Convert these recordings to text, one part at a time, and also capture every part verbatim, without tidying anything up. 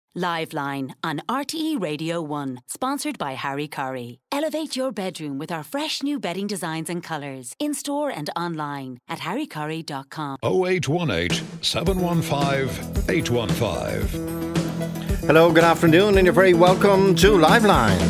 Liveline on R T E Radio one, sponsored by Harry Curry. Elevate your bedroom with our fresh new bedding designs and colours, in-store and online at harry curry dot com. oh eight one eight, seven one five, eight one five. Hello, good afternoon, and you're very welcome to Liveline.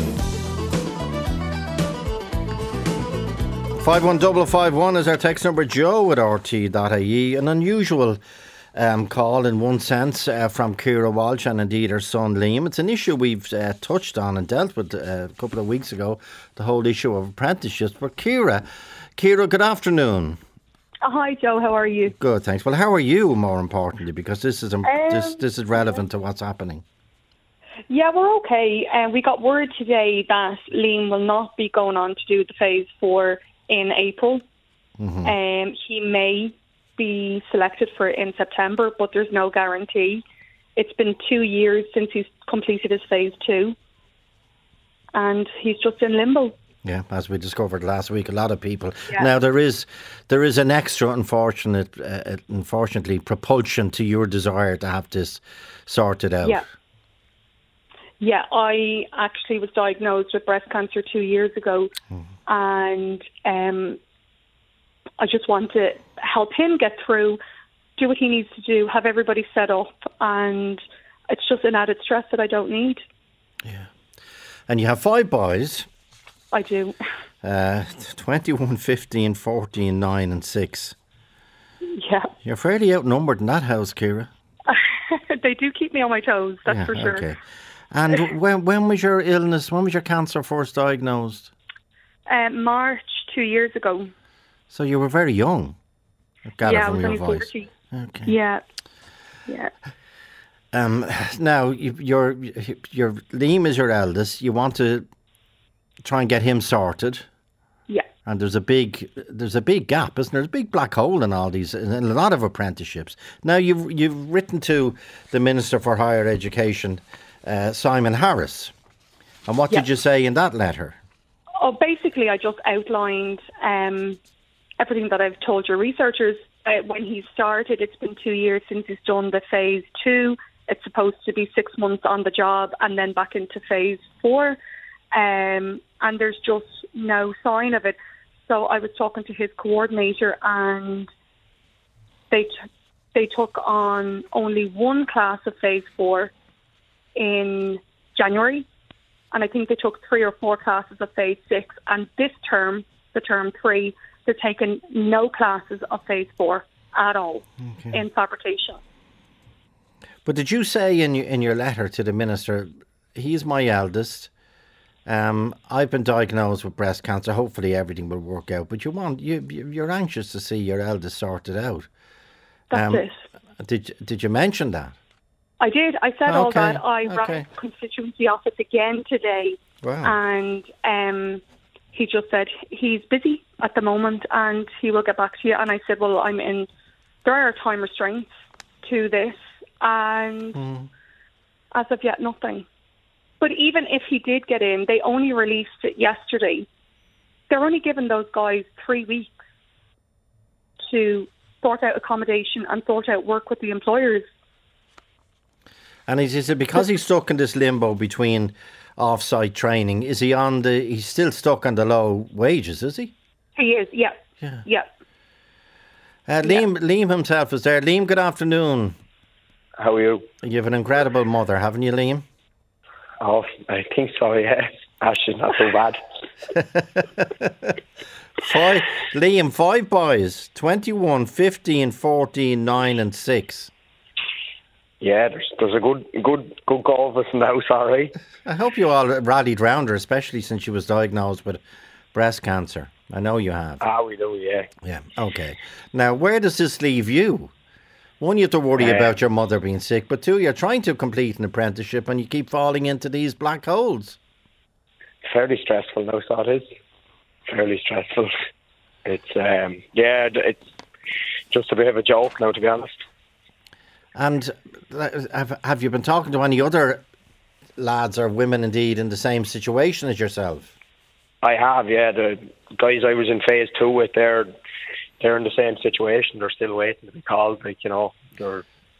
five one five five one is our text number. Joe at r t dot i e. An unusual um, call in one sense uh, from Ciara Walsh and indeed her son Liam. It's an issue we've uh, touched on and dealt with uh, a couple of weeks ago, the whole issue of apprenticeships. But Ciara, Ciara, good afternoon. Hi Joe, how are you? Good, thanks. Well, how are you, more importantly, because this is um, um, this this is relevant to what's happening. Yeah, we're okay. And um, we got word today that Liam will not be going on to do the phase four in April. Mm-hmm. Um, he may be selected for it in September, but there's no guarantee. It's been two years since he's completed his phase two, and he's just in limbo. Yeah, as we discovered last week, a lot of people. Yeah. Now there is there is an extra, unfortunate, uh, unfortunately, propulsion to your desire to have this sorted out. Yeah. Yeah, I actually was diagnosed with breast cancer two years ago, mm. and um, I just want to help him get through, do what he needs to do, have everybody set up, and it's just an added stress that I don't need. Yeah. And you have five boys. I do. Uh, twenty-one, fifteen, fourteen, nine and six. Yeah. You're fairly outnumbered in that house, Ciara. They do keep me on my toes, that's yeah, for sure. Okay. And when when was your illness, when was your cancer first diagnosed? Uh, March two years ago. So you were very young. I gather yeah, from I was your only voice. forty. Okay. Yeah. Yeah. Um, now, you, your, your Liam is your eldest. You want to try and get him sorted. Yeah. And there's a big there's a big gap, isn't there? There's a big black hole in all these, in a lot of apprenticeships. Now, you've you've written to the Minister for Higher Education, uh, Simon Harris. And what yeah. did you say in that letter? Oh, basically, I just outlined um, everything that I've told your researchers. Uh, when he started, it's been two years since he's done the phase two. It's supposed to be six months on the job and then back into phase four. Um, and there's just no sign of it. So I was talking to his coordinator, and they t- they took on only one class of phase four in January, and I think they took three or four classes of phase six. And this term, the term three, they're taking no classes of phase four at all okay. in fabrication. But did you say in your, in your letter to the minister, he's my eldest? Um, I've been diagnosed with breast cancer. Hopefully everything will work out. But you want you you're anxious to see your eldest sorted out. That's um, it. Did did you mention that? I did. I said okay. all that. I okay. rang the constituency office again today, wow. and um, he just said he's busy at the moment and he will get back to you. And I said, well, I'm in. There are time restraints to this, and mm. as of yet, nothing. But even if he did get in, they only released it yesterday. They're only giving those guys three weeks to sort out accommodation and sort out work with the employers. And is, is it because he's stuck in this limbo between off-site training? Is he on the? He's still stuck on the low wages, is he? He is. Yeah. Yeah. Yeah. Uh, Liam, yeah. Liam himself is there. Liam, good afternoon. How are you? You have an incredible mother, haven't you, Liam? Oh, I think so, yeah. Actually, not so bad. five, Liam, five boys, twenty-one, fifteen, fourteen, nine and six. Yeah, there's there's a good good good goal of us in the house, all right. I hope you all rallied round her, especially since she was diagnosed with breast cancer. I know you have. Ah, we do, yeah. Yeah, okay. Now, where does this leave you? One, you have to worry um, about your mother being sick, but two, you're trying to complete an apprenticeship and you keep falling into these black holes. Fairly stressful now, so it is. Fairly stressful. It's, um, yeah, it's just a bit of a joke now, to be honest. And have, have you been talking to any other lads or women, indeed, in the same situation as yourself? I have, yeah. The guys I was in phase two with, they're, they're in the same situation. They're still waiting to be called, like, you know. They're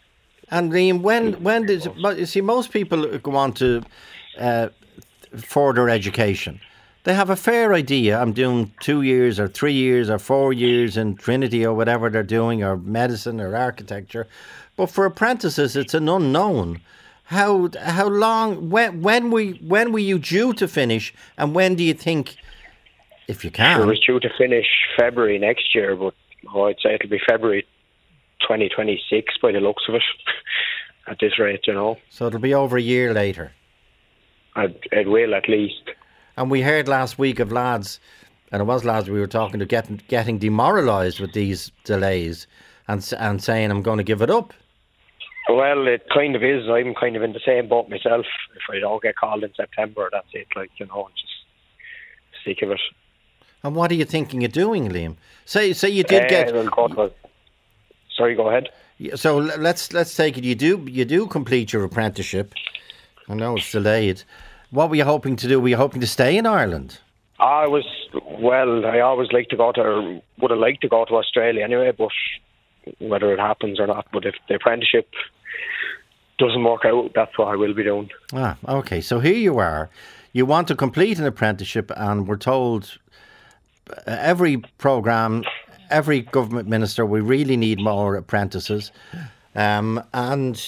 And Liam, when when does you see most people go on to uh, further education? They have a fair idea. I'm doing two years or three years or four years in Trinity or whatever they're doing, or medicine or architecture. But for apprentices, it's an unknown. How how long? When when we when were you due to finish? And when do you think, if you can? It was due to finish February next year, but oh, I'd say it'll be February twenty twenty-six by the looks of it. At this rate, you know. So it'll be over a year later. It, it will at least. And we heard last week of lads, and it was lads we were talking to, getting getting demoralised with these delays, and and saying, I'm going to give it up. Well, it kind of is. I'm kind of in the same boat myself. If I don't get called in September, that's it. Like, you know, I'm just sick of it. And what are you thinking of doing, Liam? Say say you did uh, get. Well, God, well, sorry, go ahead. So let's let's take it. You do you do complete your apprenticeship. I know it's delayed. What were you hoping to do? Were you hoping to stay in Ireland? I was, well, I always like to go to, would have liked to go to Australia anyway, but whether it happens or not. But if the apprenticeship doesn't work out, that's what I will be doing. Ah, okay. So here you are. You want to complete an apprenticeship, and we're told every programme, every government minister, we really need more apprentices. Um, and...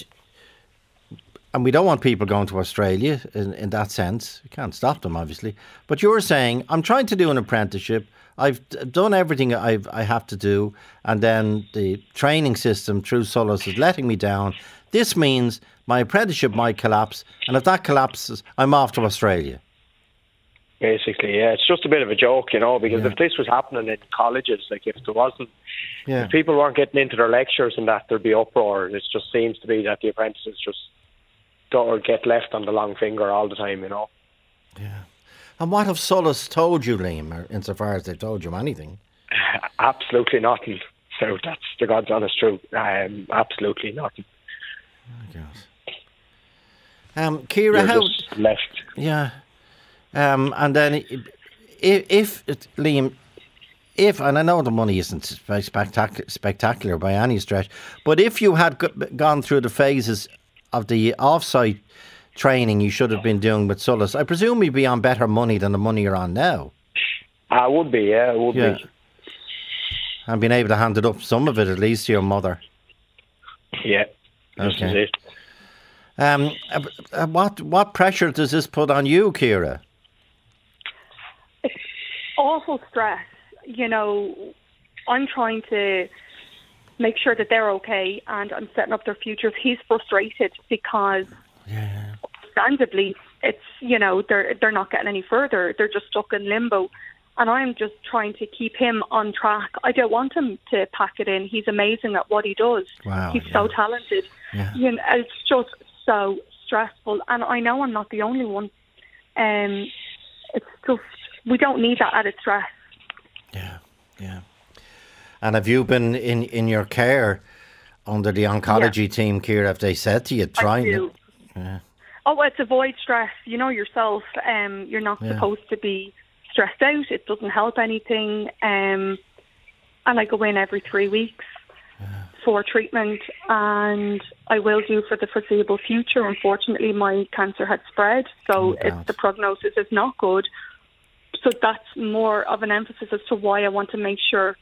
And we don't want people going to Australia in, in that sense. You can't stop them, obviously. But you're saying, I'm trying to do an apprenticeship. I've d- done everything I've, I have to do. And then the training system through Solas is letting me down. This means my apprenticeship might collapse. And if that collapses, I'm off to Australia. Basically, yeah. It's just a bit of a joke, you know, because yeah. if this was happening in colleges, like if there wasn't, yeah. if people weren't getting into their lectures and that, there'd be uproar. It just seems to be that the apprentices just or get left on the long finger all the time, you know. Yeah. And what have Solas told you, Liam, insofar as they've told you anything? Absolutely nothing. So that's the God's honest truth. Um, absolutely nothing. Oh, God. Um, Ciara, You're how... just left. Yeah. Um, and then if, if Liam, if, and I know the money isn't spectac- spectacular by any stretch, but if you had go- gone through the phases of the off-site training you should have been doing with Solas, I presume you'd be on better money than the money you're on now. I would be, yeah, I would yeah. be. And being able to hand it up, some of it at least, to your mother. Yeah, this okay. is it. Um, uh, what what pressure does this put on you, Ciara? It's awful stress. You know, I'm trying to make sure that they're okay, and I'm setting up their futures. He's frustrated because, yeah. understandably, it's, you know, they're they're not getting any further. They're just stuck in limbo, and I'm just trying to keep him on track. I don't want him to pack it in. He's amazing at what he does. Wow, He's yeah. so talented. Yeah. You know, it's just so stressful, and I know I'm not the only one. Um, it's just, we don't need that added stress. Yeah, yeah. And have you been in, in your care under the oncology yeah. team, Ciara? Have they said to you, try it? Yeah. Oh, it's avoid stress. You know yourself, um, you're not yeah. supposed to be stressed out. It doesn't help anything. Um, and I go in every three weeks yeah. for treatment, and I will do for the foreseeable future. Unfortunately, my cancer had spread, so oh, it's, the prognosis is not good. So that's more of an emphasis as to why I want to make sure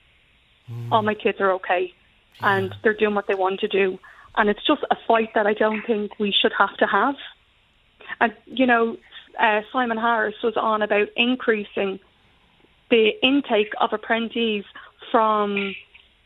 mm. all my kids are okay yeah. and they're doing what they want to do. And it's just a fight that I don't think we should have to have. And, you know, uh, Simon Harris was on about increasing the intake of apprentices from,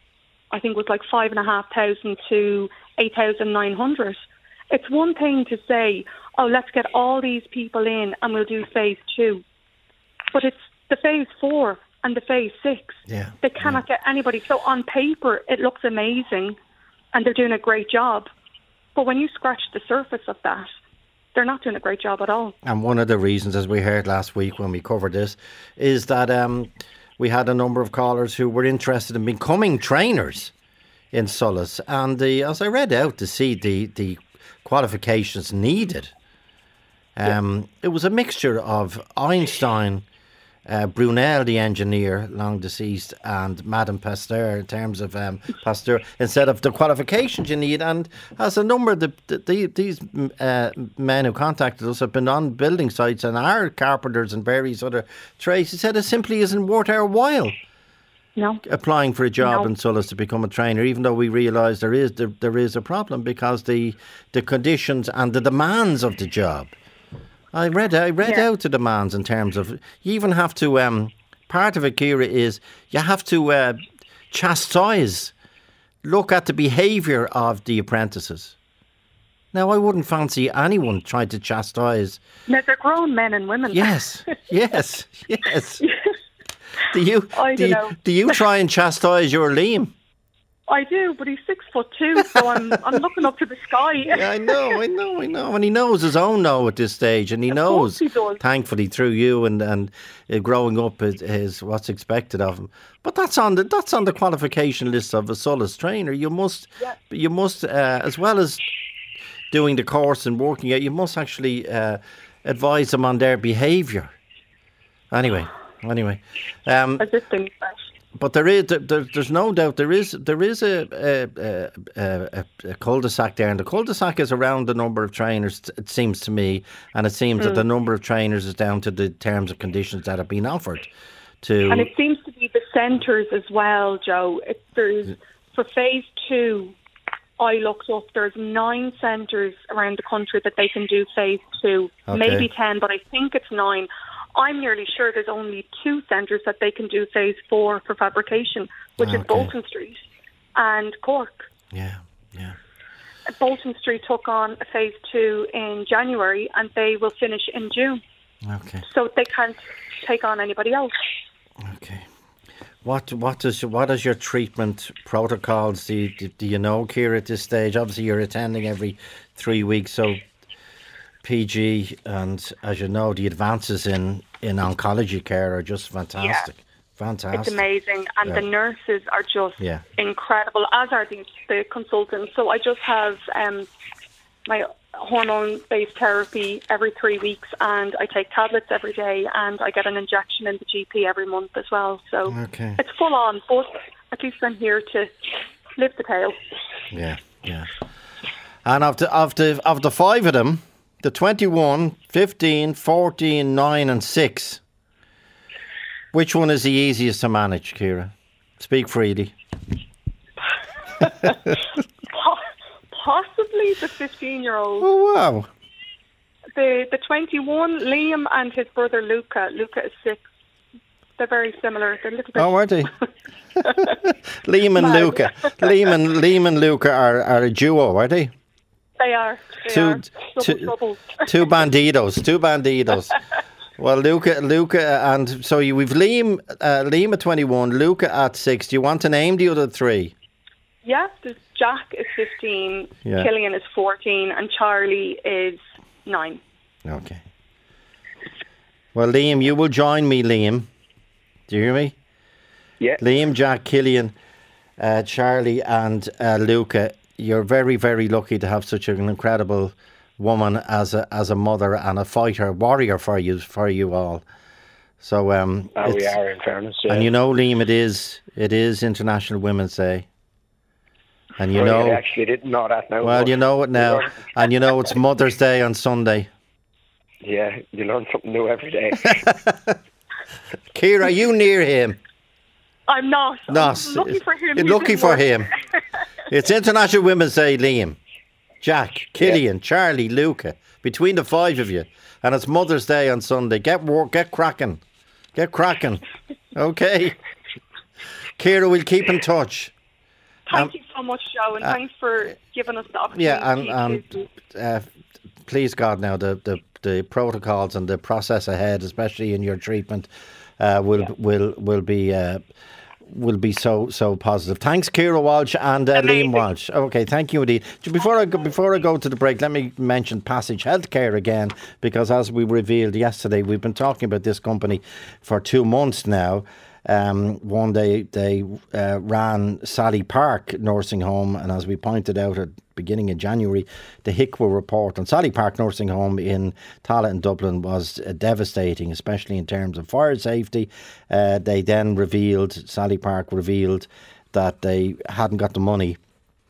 I think it was like five and a half thousand to eight thousand nine hundred. It's one thing to say, oh, let's get all these people in and we'll do phase two. But it's the phase four and the phase six. Yeah, they cannot yeah. get anybody. So on paper, it looks amazing and they're doing a great job. But when you scratch the surface of that, they're not doing a great job at all. And one of the reasons, as we heard last week when we covered this, is that um, we had a number of callers who were interested in becoming trainers in Solas. And the, as I read out to see the, the qualifications needed, um, yeah. it was a mixture of Einstein, uh, Brunel, the engineer, long deceased, and Madame Pasteur in terms of um, Pasteur, instead of the qualifications you need. And as a number of the, the, the, these uh, men who contacted us have been on building sites and are carpenters and various other trades, he said it simply isn't worth our while. No. Applying for a job no. in Sullus to become a trainer, even though we realise there is there, there is a problem because the the conditions and the demands of the job. I read I read yeah. out the demands in terms of you even have to. Um, part of it, Ciara, is you have to uh, chastise, look at the behaviour of the apprentices. Now, I wouldn't fancy anyone trying to chastise. No, they're grown men and women. Yes, yes, yes. Do you, I do, don't you know. do you try and chastise your Liam? I do, but he's six foot two, so I'm I'm looking up to the sky. Yeah, I know, I know, I know. And he knows his own no at this stage, and he Of knows, course he does. thankfully, through you and and uh, growing up is, is what's expected of him. But that's on the that's on the qualification list of a Sullus trainer. You must, Yeah. you must, uh, as well as doing the course and working out, you must actually uh, advise them on their behaviour. Anyway, anyway. Um, As if they But there is, there, there's no doubt, there is, there is a a, a, a, a cul-de-sac there, and the cul-de-sac is around the number of trainers. It seems to me, and it seems mm. that the number of trainers is down to the terms and conditions that have been offered. To and it seems to be the centres as well, Joe. It, there's for phase two. I looked up. There's nine centres around the country that they can do phase two, okay. maybe ten, but I think it's nine. I'm nearly sure there's only two centres that they can do phase four for fabrication, which okay. is Bolton Street and Cork. Yeah, yeah. Bolton Street took on a phase two in January, and they will finish in June. Okay. So they can't take on anybody else. Okay. What what is what is your treatment protocols? Do you, do you know, Ciara, at this stage? Obviously, you're attending every three weeks, so P G, and as you know, the advances in, in oncology care are just fantastic. Yeah. Fantastic. It's amazing. And yeah. the nurses are just yeah. incredible, as are the, the consultants. So I just have um, my hormone-based therapy every three weeks, and I take tablets every day, and I get an injection in the G P every month as well. So okay. it's full on, but at least I'm here to live the tale. Yeah, yeah. And of the, of the, of the five of them, the twenty-one, fifteen, fourteen, nine and six. Which one is the easiest to manage, Ciara? Speak freely. Possibly the fifteen-year-old. Oh, wow. The the twenty-one, Liam and his brother Luca. Luca is six. They're very similar. They're a little bit... Oh, are they? Liam and Luca. Liam and, Liam and Luca are, are a duo, are they? They are. They two, are. two, troubles. two bandidos. Two bandidos. Well, Luca, Luca, and so you, we've Liam, uh, Liam at twenty-one, Luca at six. Do you want to name the other three? Yeah, there's Jack is fifteen, yeah. Killian is fourteen, and Charlie is nine. Okay. Well, Liam, you will join me, Liam. Do you hear me? Yeah. Liam, Jack, Killian, uh, Charlie, and uh, Luca. You're very, very lucky to have such an incredible woman as a as a mother and a fighter, warrior for you for you all. So um, oh, we are, in fairness. Yeah. And you know, Liam, it is it is International Women's Day, and you oh, know, yeah, I actually didn't know that now. Well, you know it now, and you know it's Mother's Day on Sunday. Yeah, you learn something new every day. Ciara, are you near him? I'm not. Not. I'm lucky for him. You're He's lucky in for work. him. It's International Women's Day, Liam. Jack, Killian, yeah. Charlie, Luca, between the five of you. And it's Mother's Day on Sunday. Get work, get cracking. Get cracking. Okay. Ciara, we'll keep in touch. Thank um, you so much, Joe, and uh, thanks for giving us the opportunity. Yeah, and, and uh, please God now, the, the, the protocols and the process ahead, especially in your treatment, uh, will, yeah. will, will be... Uh, will be so so positive. Thanks, Ciara Walsh and uh, Liam Walsh. Okay, thank you indeed. Before I go, before I go to the break, let me mention Passage Healthcare again, because as we revealed yesterday, we've been talking about this company for two months now. Um, one day they uh, ran Sally Park Nursing Home, and as we pointed out at the beginning of January, the H I C W report on Sally Park Nursing Home in Tallaght in Dublin was uh, devastating, especially in terms of fire safety. Uh, they then revealed, Sally Park revealed that they hadn't got the money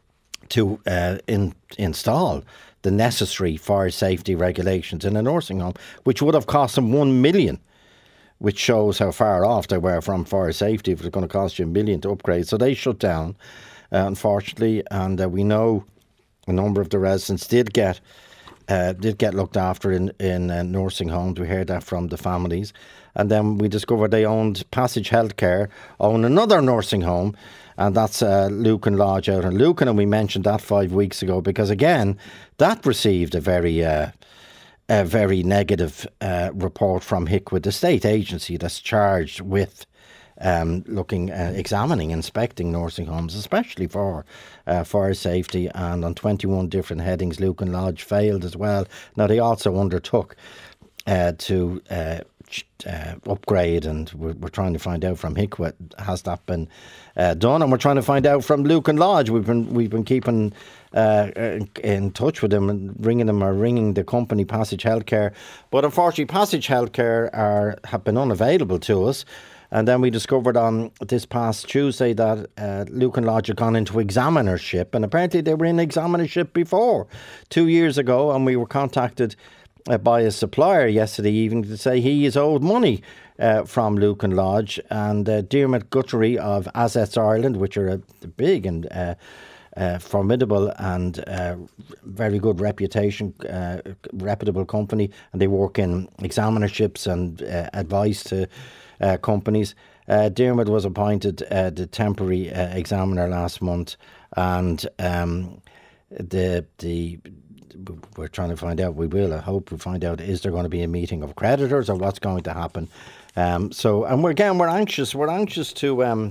to uh, in, install the necessary fire safety regulations in a nursing home, which would have cost them one million, which shows how far off they were from fire safety if it's going to cost you a million to upgrade. So they shut down, uh, unfortunately, and uh, we know a number of the residents did get uh, did get looked after in, in uh, nursing homes. We heard that from the families. And then we discovered they owned Passage Healthcare, own another nursing home, and that's uh, Lucan Lodge out in Lucan, and we mentioned that five weeks ago because, again, that received a very... Uh, A very negative uh, report from H I C W, the state agency that's charged with um, looking, uh, examining, inspecting nursing homes, especially for uh, fire safety. And on twenty-one different headings, Lucan Lodge failed as well. Now, they also undertook uh, to uh, uh, upgrade, and we're, we're trying to find out from H I C W, has that been uh, done? And we're trying to find out from Lucan Lodge. We've been we've been keeping uh, in touch with them and ringing them or ringing the company Passage Healthcare, but unfortunately Passage Healthcare are have been unavailable to us. And then we discovered on this past Tuesday that uh, Lucan Lodge had gone into examinership, and apparently they were in examinership before, two years ago, and we were contacted uh, by a supplier yesterday evening to say he is owed money uh, from Lucan Lodge. And uh, Dermot Guttery of Assets Ireland, which are a big and uh, uh, formidable and uh, very good reputation, uh, reputable company, and they work in examinerships and uh, advice to Uh, companies. Uh, Dermot was appointed uh, the temporary uh, examiner last month, and um, the the we're trying to find out. We will. I hope we find out. Is there going to be a meeting of creditors, or what's going to happen? Um, so, and we're again we're anxious. We're anxious to um,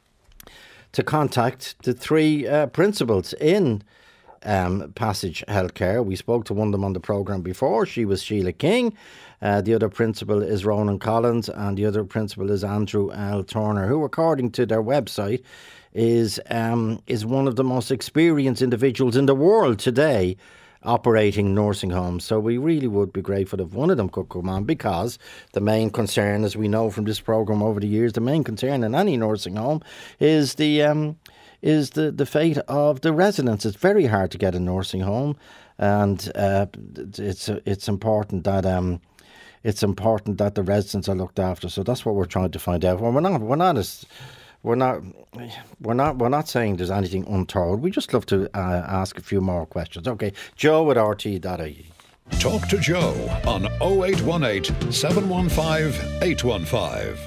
to contact the three uh, principals in Um, Passage Healthcare. We spoke to one of them on the programme before. She was Sheila King. Uh, the other principal is Ronan Collins, and the other principal is Andrew L. Turner, who, according to their website, is um, is one of the most experienced individuals in the world today operating nursing homes. So we really would be grateful if one of them could come on, because the main concern, as we know from this programme over the years, the main concern in any nursing home is the um, is the, the fate of the residents. It's very hard to get a nursing home, and uh, it's it's important that um it's important that the residents are looked after. So that's what we're trying to find out. Well, we're not we're not as we're not we're not we're not saying there's anything untoward. We just love to uh, ask a few more questions. Okay, Joe at r t dot i e. Talk to Joe on oh eight one eight, seven one five, eight one five.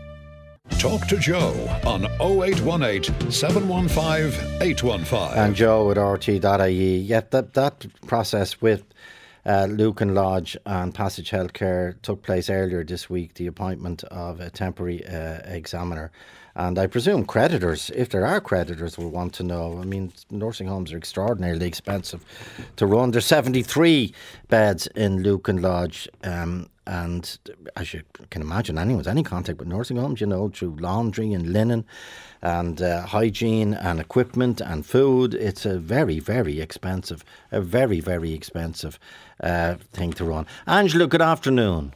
Talk to Joe on oh eight one eight, seven one five, eight one five. And Joe at r t dot i e. Yeah, that, that process with uh, Lucan Lodge and Passage Healthcare took place earlier this week, the appointment of a temporary uh, examiner. And I presume creditors, if there are creditors, will want to know. I mean, nursing homes are extraordinarily expensive to run. There's seventy-three beds in Lucan Lodge. Um, and as you can imagine, anyone with any contact with nursing homes, you know, through laundry and linen and uh, hygiene and equipment and food, it's a very, very expensive, a very, very expensive uh, thing to run. Angela, good afternoon.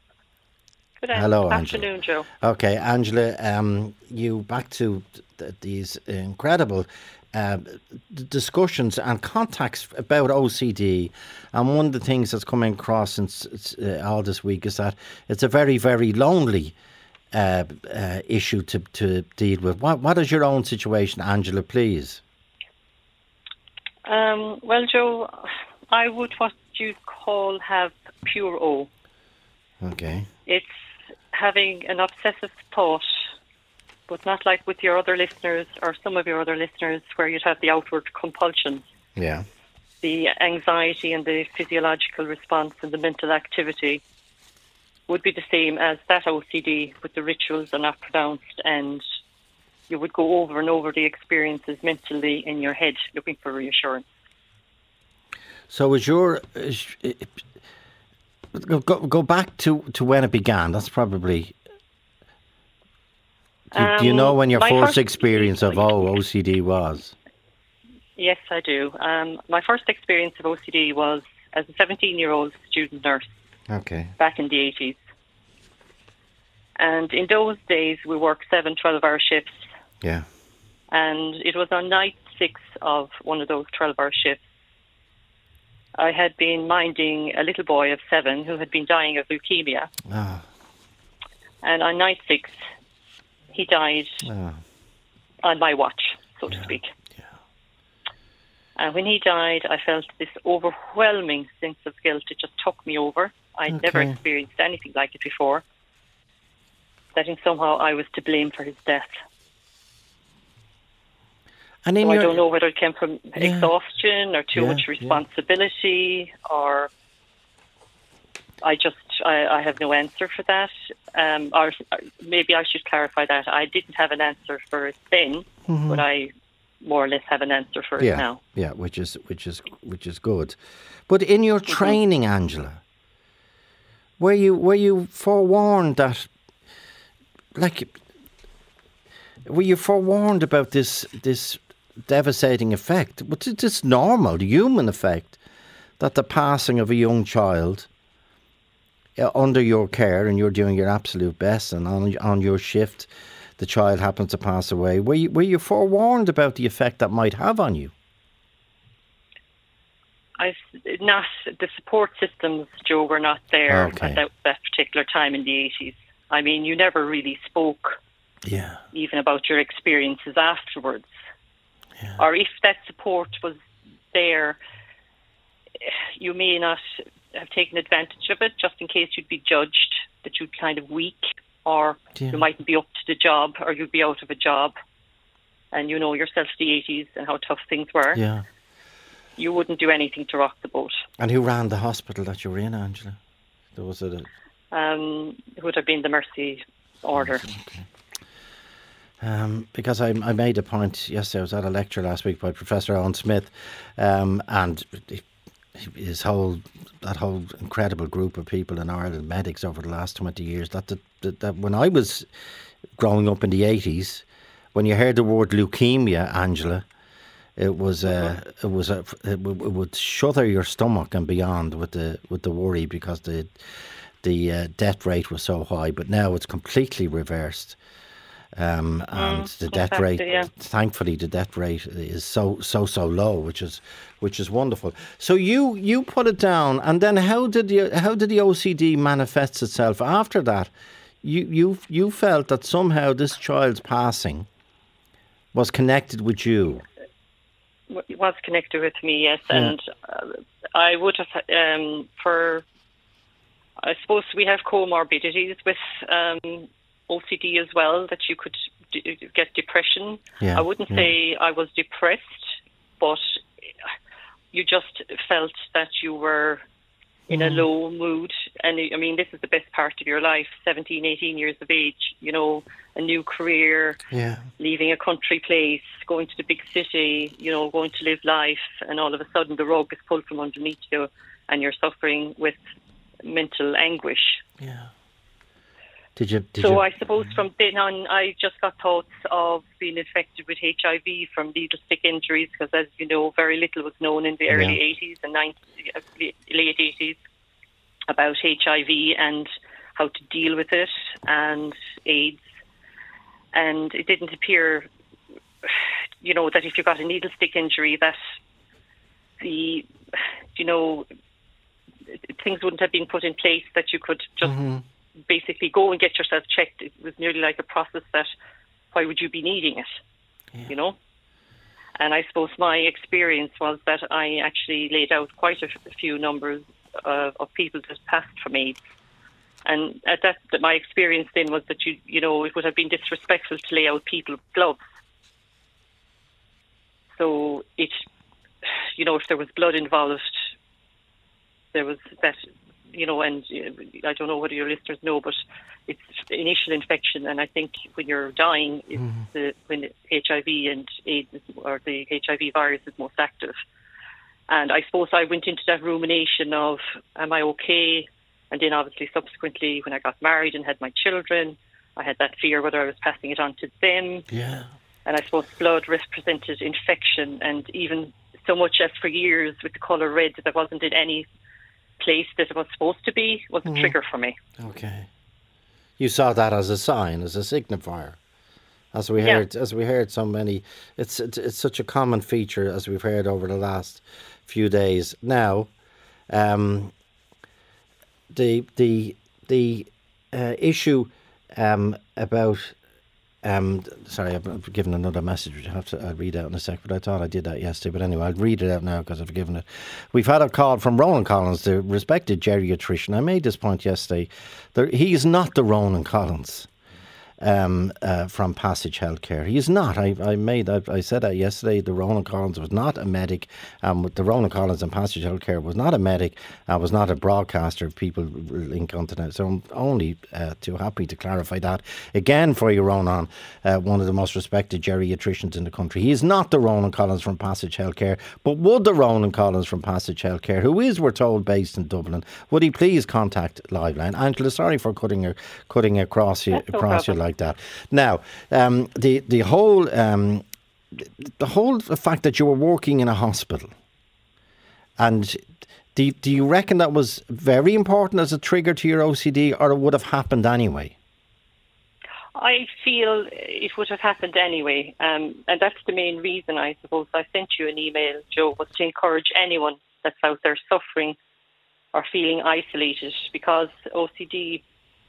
Good Hello, afternoon, Angela. Joe. Okay, Angela, um, you back to th- these incredible uh, d- discussions and contacts about O C D. And one of the things that's coming across since uh, all this week is that it's a very, very lonely uh, uh, issue to, to deal with. What, what is your own situation, Angela, please? Um, well, Joe, I would what you call have pure O. Okay. It's having an obsessive thought, but not like with your other listeners or some of your other listeners where you'd have the outward compulsions. Yeah. The anxiety and the physiological response and the mental activity would be the same as that O C D, but the rituals are not pronounced, and you would go over and over the experiences mentally in your head looking for reassurance. So is your... Is, Go, go back to, to when it began. That's probably Do, Um, do you know when your first, first experience of O C D was? Yes, I do. Um, my first experience of O C D was as a seventeen-year-old student nurse. Okay. Back in the eighties. And in those days, we worked seven twelve-hour shifts. Yeah. And it was on night six of one of those twelve-hour shifts. I had been minding a little boy of seven who had been dying of leukemia. Oh. And on night six, he died Oh. on my watch, so Yeah. to speak. Yeah. And when he died, I felt this overwhelming sense of guilt. It just took me over. I'd Okay. never experienced anything like it before. That in somehow I was to blame for his death. And in So your, I don't know whether it came from Yeah. exhaustion or too Yeah, much yeah. responsibility, or I just I, I have no answer for that. Um, or maybe I should clarify that I didn't have an answer for it then, Mhm. but I more or less have an answer for yeah, it now. yeah, which is which is which is good. But in your Mm-hmm. training, Angela, were you were you forewarned that, like, were you forewarned about this this devastating effect? But it's this normal human effect that the passing of a young child uh, under your care, and you're doing your absolute best, and on on your shift, the child happens to pass away. Were you were you forewarned about the effect that might have on you? I not the support systems, Joe, were not there Okay. at that, that particular time in the eighties. I mean, you never really spoke Yeah. even about your experiences afterwards. Yeah. Or if that support was there, you may not have taken advantage of it just in case you'd be judged that you'd kind of weak, or Yeah. you mightn't be up to the job, or you'd be out of a job. And you know yourself the eighties and how tough things were. Yeah. You wouldn't do anything to rock the boat. And who ran the hospital that you were in, Angela? There was a Um, it would have been the Mercy Order. Okay. Um, because I, I made a point yesterday. I was at a lecture last week by Professor Owen Smith, um, and his whole that whole incredible group of people in Ireland, medics over the last twenty years. That that, that, that when I was growing up in the eighties, when you heard the word leukemia, Angela, it was uh, it was a, it, w- it would shudder your stomach and beyond with the with the worry, because the the uh, death rate was so high. But now it's completely reversed. Um, and Mm, the death exactly, rate, yeah. thankfully, the death rate is so so so low, which is which is wonderful. So you you put it down, and then how did you how did the O C D manifest itself after that? You you you felt that somehow this child's passing was connected with you. It was connected with me, yes. Yeah. And uh, I would have, um, for, I suppose we have comorbidities with um, O C D as well, that you could d- get depression. Yeah, I wouldn't yeah. say I was depressed, but you just felt that you were in Mm. a low mood. And I mean, this is the best part of your life, seventeen, eighteen years of age, you know, a new career, Yeah, leaving a country place, going to the big city, you know, going to live life, and all of a sudden the rug is pulled from underneath you and you're suffering with mental anguish. yeah. Did you? Did So you? I suppose from then on, I just got thoughts of being infected with H I V from needle stick injuries, because, as you know, very little was known in the early Yeah. eighties and nineties, late eighties about H I V and how to deal with it, and AIDS. And it didn't appear, you know, that if you got a needle stick injury, that the, you know, things wouldn't have been put in place that you could just Mm-hmm. basically go and get yourself checked. It was nearly like a process that, why would you be needing it, Yeah. you know? And I suppose my experience was that I actually laid out quite a, f- a few numbers of, of people that passed from AIDS. And at that, that my experience then was that, you you know, it would have been disrespectful to lay out people with gloves. So it, you know, if there was blood involved, there was that, you know, and uh, I don't know whether your listeners know, but it's initial infection, and I think when you're dying, it's Mm-hmm. the, when H I V and AIDS is, or the H I V virus is most active. And I suppose I went into that rumination of, am I okay? And then obviously subsequently when I got married and had my children, I was, I had that fear whether I was passing it on to them. Yeah. And I suppose blood represented infection, and even so much as for years with the colour red that wasn't in any place that it was supposed to be was a mm. trigger for me. Okay. You saw that as a sign, as a signifier. As we yeah. heard, as we heard so many, it's, it's it's such a common feature as we've heard over the last few days. Now, um, the the the uh, issue um, about um, sorry, I've given another message which I have to I'll read out in a sec, but I thought I did that yesterday. But anyway, I'll read it out now because I've given it. We've had a call from Ronan Collins, the respected geriatrician. I made this point yesterday. There, he is not the Ronan Collins Um, uh, from Passage Healthcare. He is not. I, I made. I, I said that yesterday. The Ronan Collins was not a medic. Um, the Ronan Collins and Passage Healthcare was not a medic. I uh, was not a broadcaster. People link onto that. So I'm only uh, too happy to clarify that again for you, Ronan. Uh, one of the most respected geriatricians in the country. He is not the Ronan Collins from Passage Healthcare. But would the Ronan Collins from Passage Healthcare, who is, we're told, based in Dublin, would he please contact Liveline? Angela, sorry for cutting her, cutting across you, across you like that. Now, um, the the whole um, the whole fact that you were working in a hospital, and do do you reckon that was very important as a trigger to your O C D, or it would have happened anyway? I feel it would have happened anyway, um, and that's the main reason, I suppose, I sent you an email, Joe, was to encourage anyone that's out there suffering or feeling isolated, because O C D,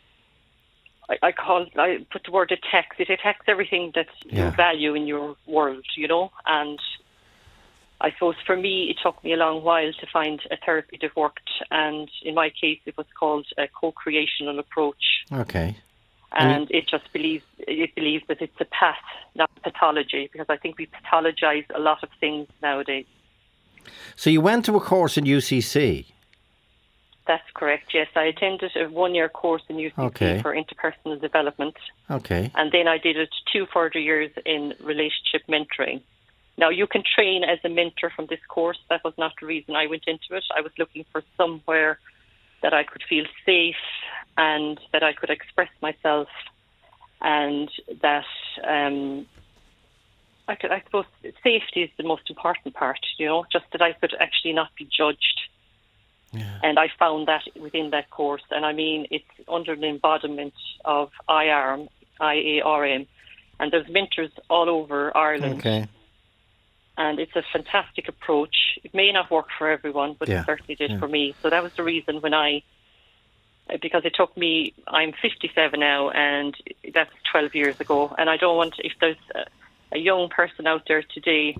I, I call I put the word attacks. It attacks everything that yeah. you value in your world, you know. And I suppose for me, it took me a long while to find a therapy that worked. And in my case, it was called a co-creational approach. Okay. And, and it just believes it believes that it's a path, not pathology, because I think we pathologize a lot of things nowadays. So you went to a course in U C C. That's correct, yes. I attended a one-year course in U C C okay. for interpersonal development. Okay. And then I did it two further years in relationship mentoring. Now, you can train as a mentor from this course. That was not the reason I went into it. I was looking for somewhere that I could feel safe and that I could express myself, and that um, I, could, I suppose safety is the most important part, you know, just that I could actually not be judged. Yeah. And I found that within that course. And I mean, it's under the embodiment of I A R M, I A R M. And there's mentors all over Ireland. Okay. And it's a fantastic approach. It may not work for everyone, but yeah. it certainly did yeah. for me. So that was the reason when I, because it took me, I'm fifty-seven now, and that's twelve years ago. And I don't want, if there's a, a young person out there today,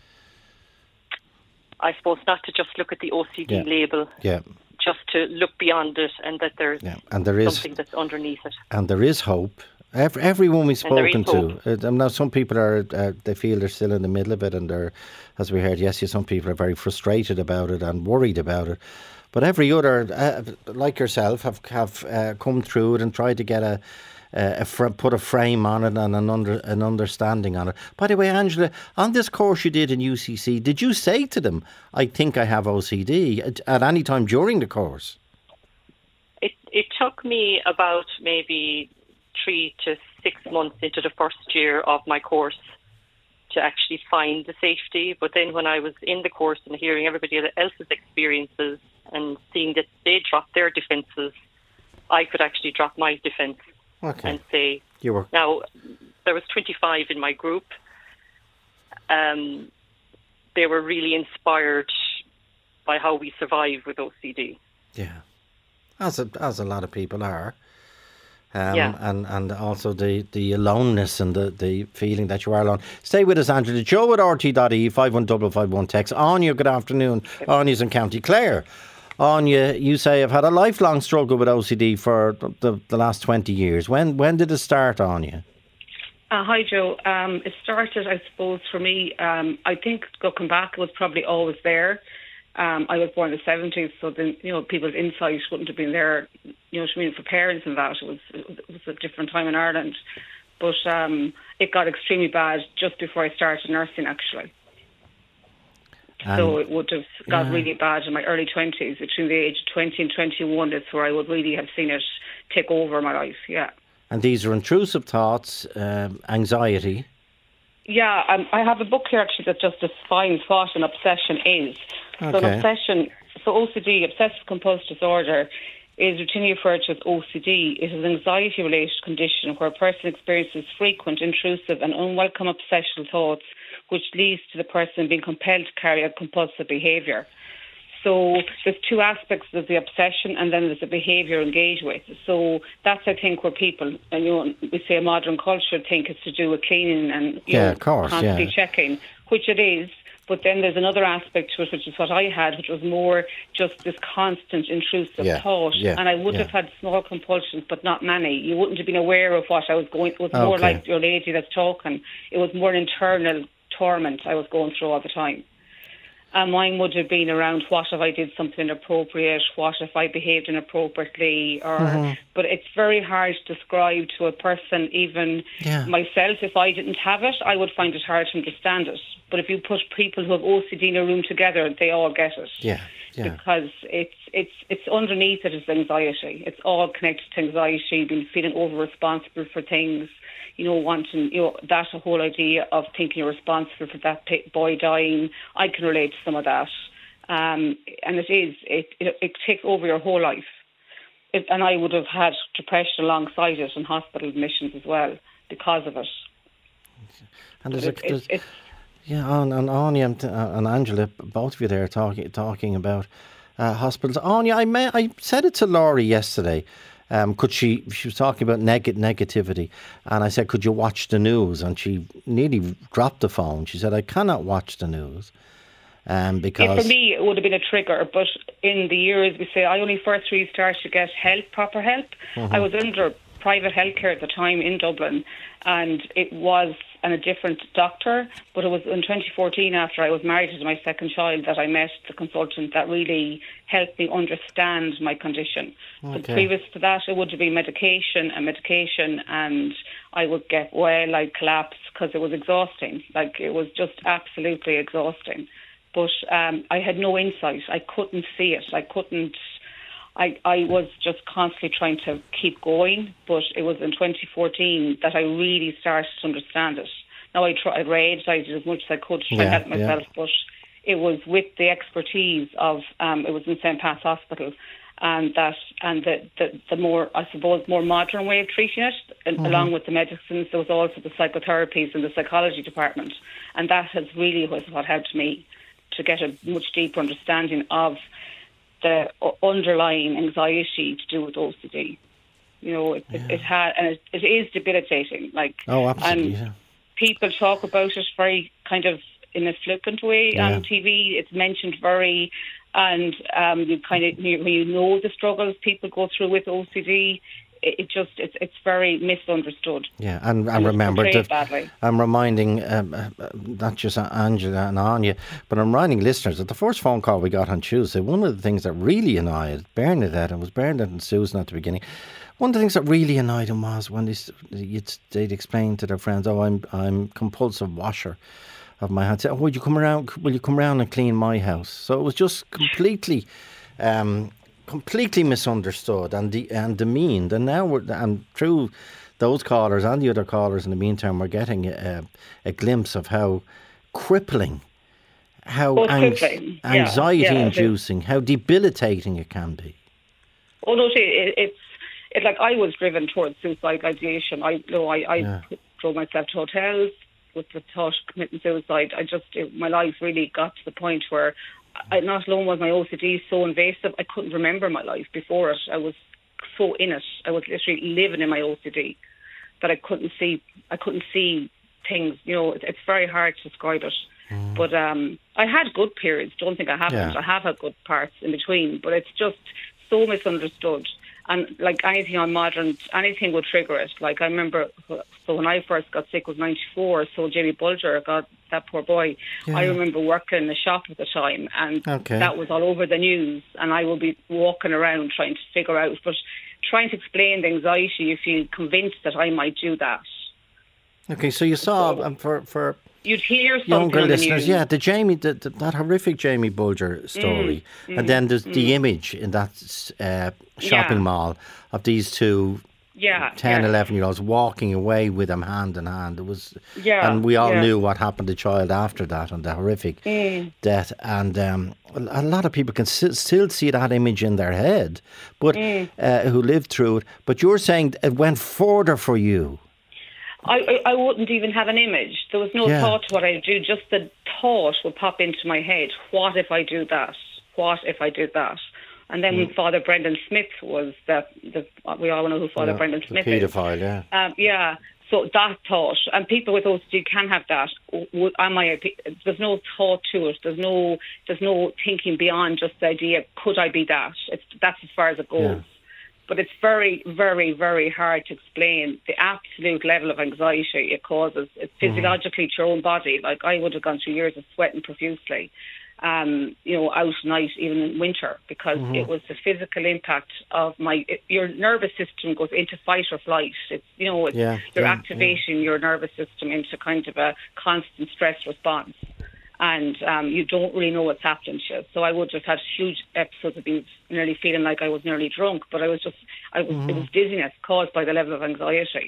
I suppose not to just look at the O C D yeah. label, yeah. just to look beyond it, and that there's yeah. and there is, something that's underneath it. And there is hope. Every, everyone we've spoken to, uh, now some people are, uh, they feel they're still in the middle of it, and they're, as we heard yesterday, some people are very frustrated about it and worried about it. But every other, uh, like yourself, have have uh, come through it and tried to get a. Uh, a fr- put a frame on it and an under an understanding on it. By the way, Angela, on this course you did in U C C, did you say to them, "I think I have O C D" at, at any time during the course? It it took me about maybe three to six months into the first year of my course to actually find the safety. But then when I was in the course and hearing everybody else's experiences and seeing that they dropped their defences, I could actually drop my defence. Okay. And say, you were. Now, there was twenty-five in my group. Um, they were really inspired by how we survive with O C D. Yeah, as a, as a lot of people are. Um, yeah. And, and also the, the aloneness and the, the feeling that you are alone. Stay with us, Angela. Joe at R T dot I E, five one five five one text. Anya, good afternoon. Yep. Anya's in County Clare. Anya, you say I've had a lifelong struggle with O C D for the, the last twenty years. When when did it start, Anya? Uh, hi, Joe. Um, it started, I suppose, for me, um, I think looking back, it was probably always there. Um, I was born in the seventies, so then, you know, people's insight wouldn't have been there, you know what I mean, for parents and that. It was, it was a different time in Ireland. But um, it got extremely bad just before I started nursing, actually. And so it would have got yeah. really bad in my early twenties. Between the age of twenty and twenty-one, that's where I would really have seen it take over my life, yeah. And these are intrusive thoughts, um, anxiety. Yeah, um, I have a book here actually that just defines what an obsession is. Okay. So an obsession, so O C D, obsessive compulsive disorder, is routinely referred to as O C D. It is an anxiety-related condition where a person experiences frequent, intrusive and unwelcome obsessional thoughts, which leads to the person being compelled to carry out compulsive behaviour. So there's two aspects of the obsession, and then there's the behaviour engaged with. So that's, I think, where people, and you know, we say a modern culture think it's to do with cleaning and you yeah, know, of course, constantly yeah. checking, which it is. But then there's another aspect to it, which is what I had, which was more just this constant intrusive yeah, thought. yeah, and I would yeah. have had small compulsions, but not many. You wouldn't have been aware of what I was going. It was more Okay. like your lady that's talking. It was more an internal torment I was going through all the time. And mine would have been around what if I did something inappropriate, what if I behaved inappropriately, or Mm-hmm. but it's very hard to describe to a person, even Yeah. myself, if I didn't have it, I would find it hard to understand it. But if you put people who have O C D in a room together, they all get it. Yeah, yeah. Because it's it's it's underneath it is anxiety. It's all connected to anxiety, being feeling over responsible for things, you know, wanting, you know, that whole idea of thinking you're responsible for that p- boy dying. I can relate to some of that. Um, and it is, it, it, it takes over your whole life. It, and I would have had depression alongside it and hospital admissions as well because of it. And there's a, It- it- there's, it's- yeah, and, and Anya and, uh, and Angela, both of you there talking talking about uh, hospitals. Anya, I may, I said it to Laurie yesterday. Um, could she? She was talking about neg- negativity, and I said, "Could you watch the news?" And she nearly dropped the phone. She said, "I cannot watch the news." Um, because Yeah, for me, it would have been a trigger. But in the years, we say, I only first really started to get help, proper help. I was under private healthcare at the time in Dublin, and it was and a different doctor. But it was in twenty fourteen, after I was married to my second child, that I met the consultant that really helped me understand my condition. But Okay. previous to that, it would have been medication and medication, and I would get well, I'd collapse because it was exhausting. Like, it was just absolutely exhausting. But um, I had no insight. I couldn't see it. I couldn't. I, I was just constantly trying to keep going, but it was in twenty fourteen that I really started to understand it. Now, I tried, read, I did as much as I could to try Yeah, and help myself, yeah. but it was with the expertise of, um, it was in Saint Pat's Hospital, and that, and the, the, the more, I suppose, more modern way of treating it, and Mm-hmm. along with the medicines, there was also the psychotherapies in the psychology department, and that has really was what helped me to get a much deeper understanding of the underlying anxiety to do with O C D. You know, it, Yeah. it, it had, and it, it is debilitating. Like, oh, absolutely, and yeah. people talk about it very kind of in a flippant way Yeah. on T V. It's mentioned very, and um, you kind of you, when you know the struggles people go through with O C D, it, it just it's it's very misunderstood. Yeah, and, and And it's remember portrayed that badly. I'm reminding um, uh, uh, not just Angela and Anya, but I'm reminding listeners that the first phone call we got on Tuesday, one of the things that really annoyed Bernadette, and it was Bernadette and Susan at the beginning, one of the things that really annoyed them was when they, s- you'd, they'd explain to their friends, "Oh, I'm I'm compulsive washer of my hands. Oh, will you come around? Will you come around and clean my house?" So it was just completely. Um, completely misunderstood and de- and demeaned, and now we're and through those callers and the other callers in the meantime, we're getting a, a glimpse of how crippling, how Oh, it's ang- crippling. Yeah, yeah, it is. anxiety-inducing, how debilitating it can be. Oh no, it, it, it's it's like I was driven towards suicide ideation. I no, I, I Yeah. drove myself to hotels with the thought of committing suicide. I just it, my life really got to the point where I, not alone was my O C D so invasive, I couldn't remember my life before it. I was so in it. I was literally living in my O C D that I couldn't see. I couldn't see things. You know, it, it's very hard to describe it. Mm. But um, I had good periods. Don't think I haven't. Yeah. I have had good parts in between. But it's just so misunderstood. And like anything on modern, anything would trigger it. Like I remember, so when I first got sick was ninety-four, so Jamie Bulger got that poor boy. Yeah. I remember working in the shop at the time, and Okay. that was all over the news, and I would be walking around trying to figure out, but trying to explain the anxiety, you feel convinced that I might do that. Okay, so you saw So- um, for for You'd hear something younger on the listeners, news. yeah, the Jamie, the, the, that horrific Jamie Bulger story, Mm, and then there's the image in that uh, shopping Yeah. mall of these two yeah, ten, yeah. eleven year olds walking away with him hand in hand. It was, yeah, and we all yeah. knew what happened to the child after that and the horrific mm. death. And um, a lot of people can s- still see that image in their head, but mm. uh, who lived through it. But you're saying it went further for you. I, I, I wouldn't even have an image. There was no yeah. thought to what I'd do. Just the thought would pop into my head. What if I do that? What if I did that? And then mm. Father Brendan Smith was the, the we all know who Father yeah, Brendan Smith the is. paedophile, yeah. Um, yeah. So that thought, and people with O C D can have that. Am I? There's no thought to it. There's no. There's no thinking beyond just the idea. Could I be that? It's that's as far as it goes. Yeah. But it's very, very, very hard to explain the absolute level of anxiety it causes. It's physiologically mm. to your own body. Like I would have gone through years of sweating profusely. Um, you know, out at night, even in winter, because mm-hmm. it was the physical impact of my. It, your nervous system goes into fight or flight. It's you know, it's, yeah, you're yeah, activating yeah. your nervous system into kind of a constant stress response, and um, you don't really know what's happening to you. So I would have had huge episodes of being nearly feeling like I was nearly drunk, but I was just, I was, mm-hmm. it was dizziness caused by the level of anxiety,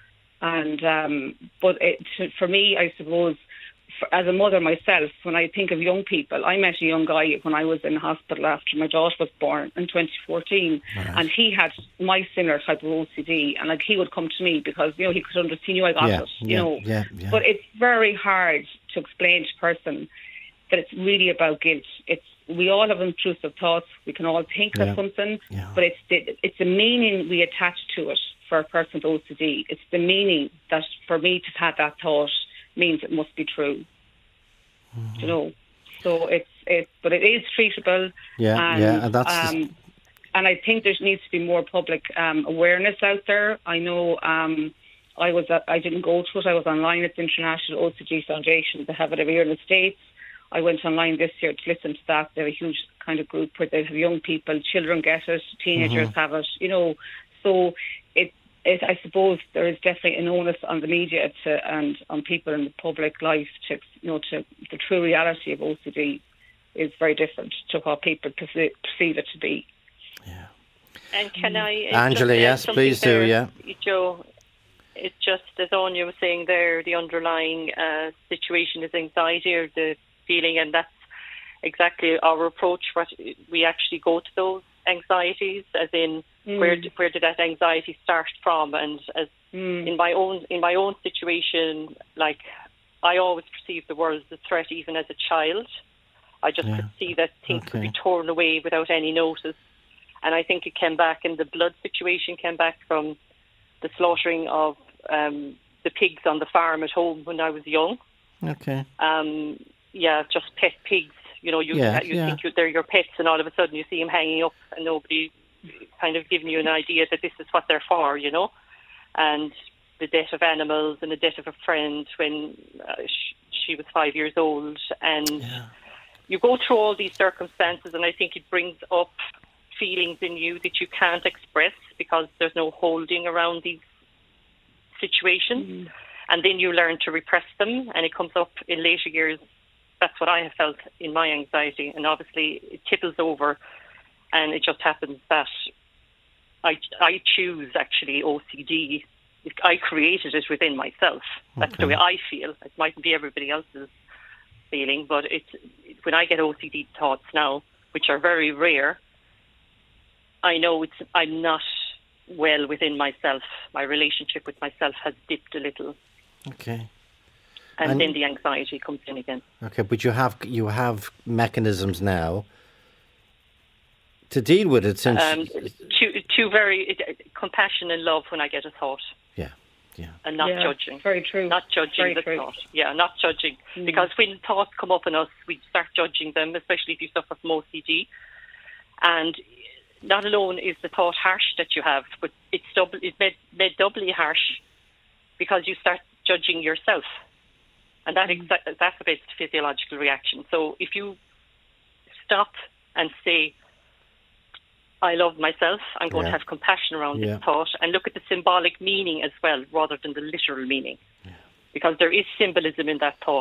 and um, but it, for me, I suppose. As a mother myself, when I think of young people, I met a young guy when I was in hospital after my daughter was born in twenty fourteen, right. and he had my similar type of O C D, and like he would come to me because you know he could understand, he knew I got yeah, it, you yeah, know. Yeah, yeah. But it's very hard to explain to a person that it's really about guilt. It's we all have intrusive thoughts. We can all think yeah. of something, yeah. but it's the, it's the meaning we attach to it for a person with O C D. It's the meaning that for me to have had that thought means it must be true. Mm-hmm. You know, so it's it, but it is treatable. Yeah, and, yeah, and that's. Um, the... and I think there needs to be more public um, awareness out there. I know um, I was uh, I didn't go to it. I was online at the International O C D Foundation. They have it every year in the States. I went online this year to listen to that. They're a huge kind of group where they have young people, children get it, teenagers mm-hmm. have it. You know, so it. It, I suppose there is definitely an onus on the media to, and on people in the public life to, you know, to the true reality of O C D is very different to what people perceive, perceive it to be. Yeah. And can I, Angela? Yes, please there, do. Yeah, Joe. It's just as Anya was saying there. The underlying uh, situation is anxiety or the feeling, and that's exactly our approach. What we actually go to those anxieties, as in mm. where where did that anxiety start from? And as mm. in my own in my own situation, like I always perceived the world as a threat, even as a child. I just yeah. could see that things okay. could be torn away without any notice. And I think it came back, and the blood situation came back from the slaughtering of um, the pigs on the farm at home when I was young. Okay. Um, yeah, just pet pigs. You know, you yeah, you yeah. think they're your pets, and all of a sudden you see them hanging up, and nobody kind of giving you an idea that this is what they're for, you know. And the death of animals, and the death of a friend when uh, sh- she was five years old, and yeah. you go through all these circumstances, and I think it brings up feelings in you that you can't express because there's no holding around these situations, mm. and then you learn to repress them, and it comes up in later years. That's what I have felt in my anxiety, and obviously it tipples over, and it just happens that I, I choose actually O C D. I created it within myself. That's okay. the way I feel. It mightn't be everybody else's feeling, but it's when I get O C D thoughts now, which are very rare, I know it's I'm not well within myself. My relationship with myself has dipped a little. Okay. And, and then the anxiety comes in again. Okay, but you have you have mechanisms now to deal with it. Since um, two, two very it, compassion and love when I get a thought. Yeah, yeah. And not yeah, judging. Very true. Not judging very the true. thought. Yeah, not judging. Mm. Because when thoughts come up in us, we start judging them, especially if you suffer from O C D. And not alone is the thought harsh that you have, but it's double. It's made, made doubly harsh because you start judging yourself. And that exa- exacerbates the physiological reaction. So if you stop and say, I love myself, I'm going yeah. to have compassion around yeah. this thought, and look at the symbolic meaning as well, rather than the literal meaning. Yeah. Because there is symbolism in that thought.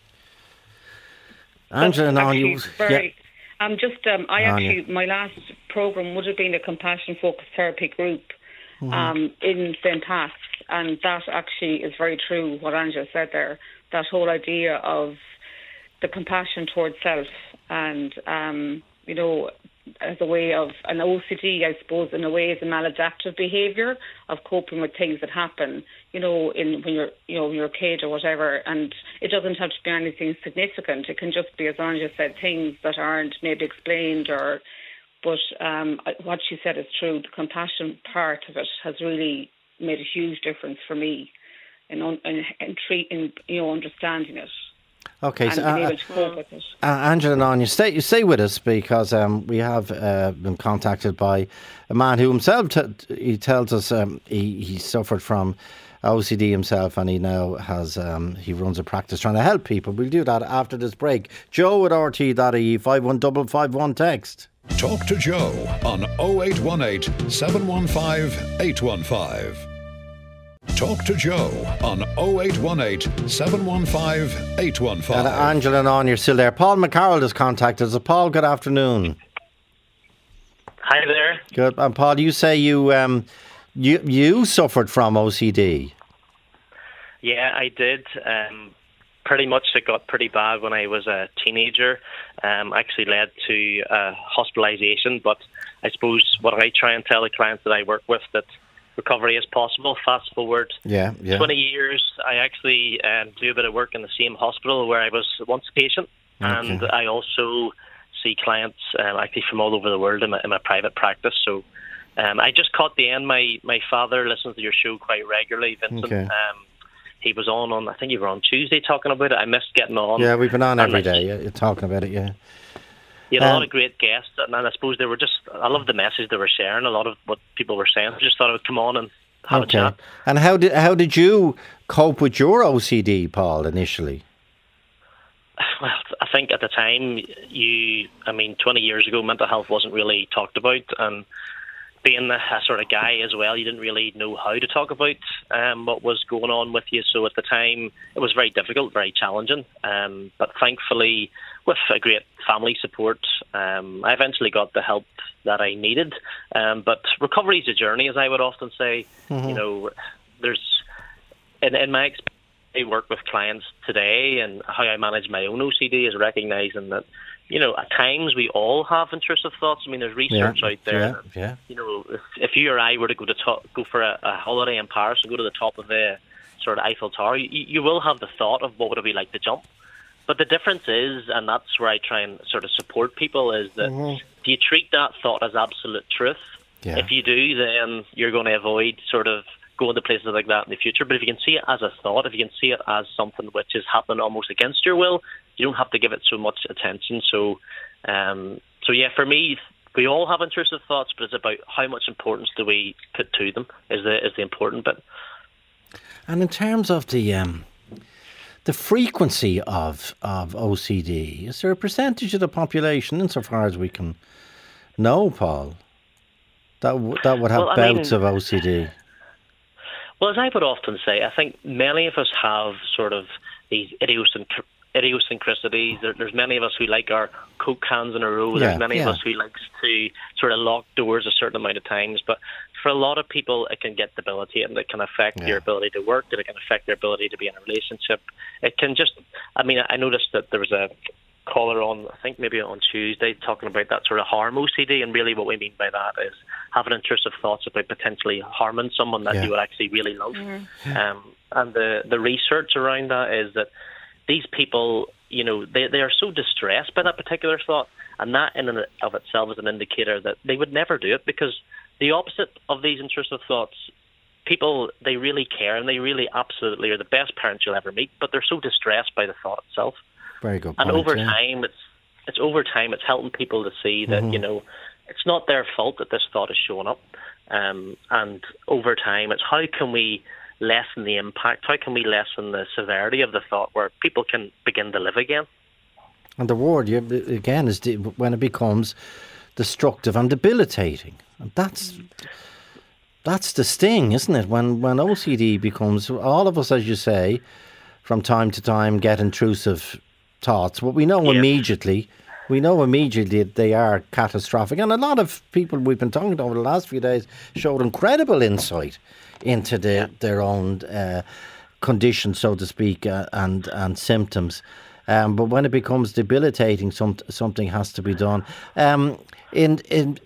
Angela, now you... Very, yeah. Um, just, um, I Anya. actually, my last programme would have been a compassion focused therapy group mm-hmm. um, in Saint Pat's, and that actually is very true what Angela said there. That whole idea of the compassion towards self, and um, you know, as a way of an O C D, I suppose, in a way, is a maladaptive behaviour of coping with things that happen. You know, in when you're, you know, when you're a kid or whatever, and it doesn't have to be anything significant. It can just be, as Anja said, things that aren't maybe explained or. But um, what she said is true. The compassion part of it has really made a huge difference for me in in, in, treat, in you know understanding it. Okay, and so being uh, able to cope with it. Uh, Angela and Anya, stay, you stay with us because um, we have uh, been contacted by a man who himself t- he tells us um, he he suffered from O C D himself, and he now has um, he runs a practice trying to help people. We'll do that after this break. Joe at r t dot I E, five one five five one text. Talk to Joe on oh eight one eight, seven one five, eight one five. Talk to Joe on oh eight one eight, seven one five, eight one five. And Angela and Anya, you're still there. Paul McCarroll has contacted us. Paul, good afternoon. Hi there. Good. And Paul, you say you um, you you suffered from O C D. Yeah, I did. Um, pretty much it got pretty bad when I was a teenager. Um, actually led to uh, hospitalisation. But I suppose what I try and tell the clients that I work with, that recovery is possible. Fast forward yeah, yeah. twenty years, I actually um, do a bit of work in the same hospital where I was once a patient. Okay. And I also see clients um, actually from all over the world in my, in my private practice. So um, I just caught the end. My, my father listens to your show quite regularly, Vincent. Okay. Um, he was on, on, I think you were on Tuesday talking about it. I missed getting on. Yeah, we've been on every day. Yeah, you're talking about it, yeah. You had um, a lot of great guests, and I suppose they were just, I love the message they were sharing, a lot of what people were saying. I just thought I would come on and have okay. a chat. And how did how did you cope with your O C D, Paul, initially? Well, I think at the time, you, I mean, twenty years ago, mental health wasn't really talked about, and being a, a sort of guy as well, you didn't really know how to talk about um, what was going on with you. So at the time, it was very difficult, very challenging. Um, but thankfully, with a great family support, um, I eventually got the help that I needed. Um, but recovery is a journey, as I would often say. Mm-hmm. You know, there's in, in my experience, I work with clients today, and how I manage my own O C D is recognising that, you know, at times we all have intrusive thoughts. I mean, there's research yeah, out there. Yeah, that, yeah. You know, if, if you or I were to go to top, go for a, a holiday in Paris and go to the top of the sort of Eiffel Tower, you, you will have the thought of what would it be like to jump. But the difference is, and that's where I try and sort of support people, is that mm-hmm. do you treat that thought as absolute truth? Yeah. If you do, then you're going to avoid sort of going to places like that in the future. But if you can see it as a thought, if you can see it as something which is happening almost against your will, you don't have to give it so much attention. So, um, so yeah, for me, we all have intrusive thoughts, but it's about how much importance do we put to them is the is the important bit. And in terms of the um, the frequency of of O C D, is there a percentage of the population, insofar as we can know, Paul, that w- that would have well, bouts mean, of O C D? Well, as I would often say, I think many of us have sort of these idiosync- idiosyncrasies. There, there's many of us who like our Coke cans in a row. Yeah, there's many yeah. of us who likes to sort of lock doors a certain amount of times. But for a lot of people, it can get debilitating. It can affect yeah. your ability to work. It can affect their ability to be in a relationship. It can just, I mean, I noticed that there was a caller on, I think maybe on Tuesday, talking about that sort of harm O C D, and really what we mean by that is having intrusive thoughts about potentially harming someone that yeah. you would actually really love. Mm-hmm. Um, and the, the research around that is that these people, you know, they, they are so distressed by that particular thought, and that in and of itself is an indicator that they would never do it, because the opposite of these intrusive thoughts, people, they really care, and they really absolutely are the best parents you'll ever meet, but they're so distressed by the thought itself. Very good and point, over yeah. time, it's it's over time, it's helping people to see that, mm-hmm. you know, it's not their fault that this thought is showing up. Um, and over time, it's how can we lessen the impact? How can we lessen the severity of the thought where people can begin to live again? And the word, you, again, is the, when it becomes destructive and debilitating. And that's that's the sting, isn't it? When when O C D becomes, all of us, as you say, from time to time get intrusive thoughts. What we know yeah. immediately we know immediately that they are catastrophic. And a lot of people we've been talking to over the last few days showed incredible insight into the, yeah. their own uh, condition, so to speak, uh, and, and symptoms. Um, but when it becomes debilitating, some, something has to be done. Um, in in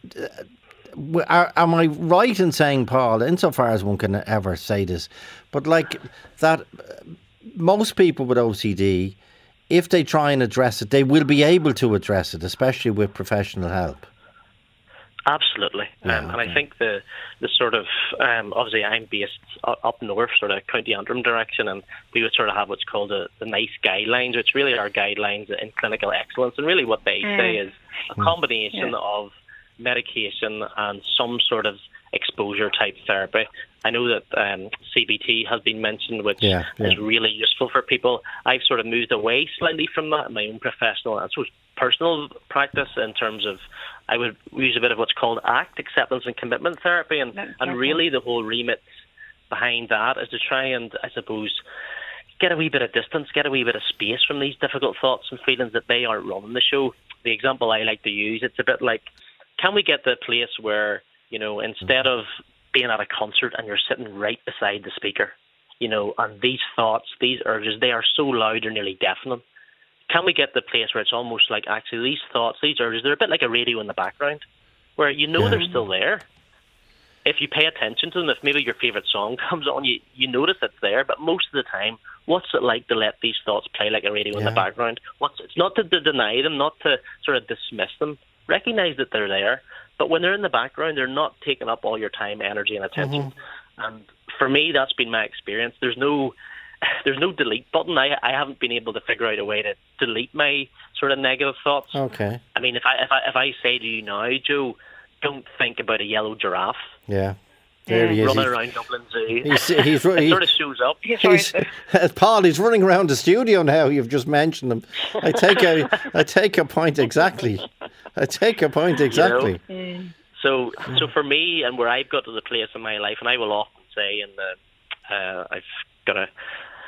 uh, are, am I right in saying, Paul, insofar as one can ever say this, but like that most people with O C D, if they try and address it, they will be able to address it, especially with professional help? Absolutely. Yeah, um, okay. And I think the the sort of, um, obviously I'm based up north, sort of County Antrim direction, and we would sort of have what's called the, the NICE guidelines, which really are guidelines in clinical excellence. And really what they mm. say is a combination yeah. of medication and some sort of exposure type therapy. I know that um, C B T has been mentioned, which yeah, yeah. is really useful for people. I've sort of moved away slightly from that in my own professional and sort of personal practice, in terms of I would use a bit of what's called ACT, acceptance and commitment therapy, and, and really the whole remit behind that is to try and, I suppose, get a wee bit of distance, get a wee bit of space from these difficult thoughts and feelings that they aren't running the show. The example I like to use, it's a bit like, can we get to a place where, you know, instead of being at a concert and you're sitting right beside the speaker, you know, and these thoughts, these urges, they are so loud they're nearly deafening. Can we get to the place where it's almost like, actually, these thoughts, these urges, they're a bit like a radio in the background, where you know yeah. they're still there. If you pay attention to them, if maybe your favourite song comes on, you, you notice it's there, but most of the time, what's it like to let these thoughts play like a radio yeah. in the background? What's, it's not to, to deny them, not to sort of dismiss them. Recognise that they're there, but when they're in the background, they're not taking up all your time, energy and attention. Mm-hmm. And for me, that's been my experience. There's no there's no delete button. I I haven't been able to figure out a way to delete my sort of negative thoughts. Okay. I mean, if I if I, if I say to you now, Joe, don't think about a yellow giraffe. Yeah. There he is. Running he's, around Dublin Zoo. He's, he's, it he, sort of shows up. He's, Paul, he's running around the studio now. You've just mentioned him. I take a, I take a point exactly. I take a point exactly. You know? So, so for me, and where I've got to the place in my life, and I will often say, and uh, uh, I've got a,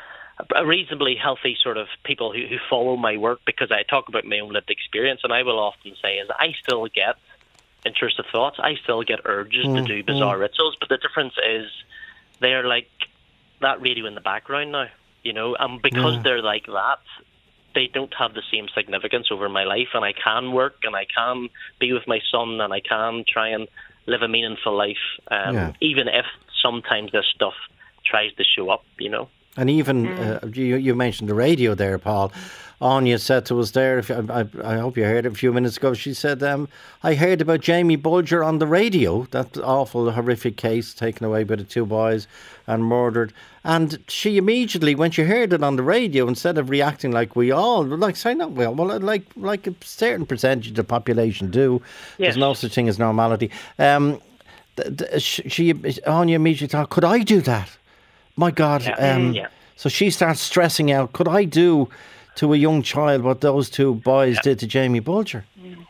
a reasonably healthy sort of people who, who follow my work, because I talk about my own lived experience, and I will often say is I still get intrusive thoughts, I still get urges mm, to do bizarre mm. rituals, but the difference is they're like that radio in the background now, you know, and because yeah. they're like that, they don't have the same significance over my life, and I can work and I can be with my son and I can try and live a meaningful life, um, yeah. even if sometimes this stuff tries to show up, you know. And even, uh, you, you mentioned the radio there, Paul. Anya said to us there, if, I, I hope you heard it a few minutes ago, she said, um, I heard about Jamie Bulger on the radio, that awful, horrific case taken away by the two boys and murdered. And she immediately, when she heard it on the radio, instead of reacting like we all, like saying, not well, well, like like a certain percentage of the population do, yes. There's no such thing as normality. Um, th- th- she, Anya immediately thought, could I do that? My God. Yeah. Um, yeah. So she starts stressing out, could I do to a young child what those two boys yeah. did to Jamie Bulger?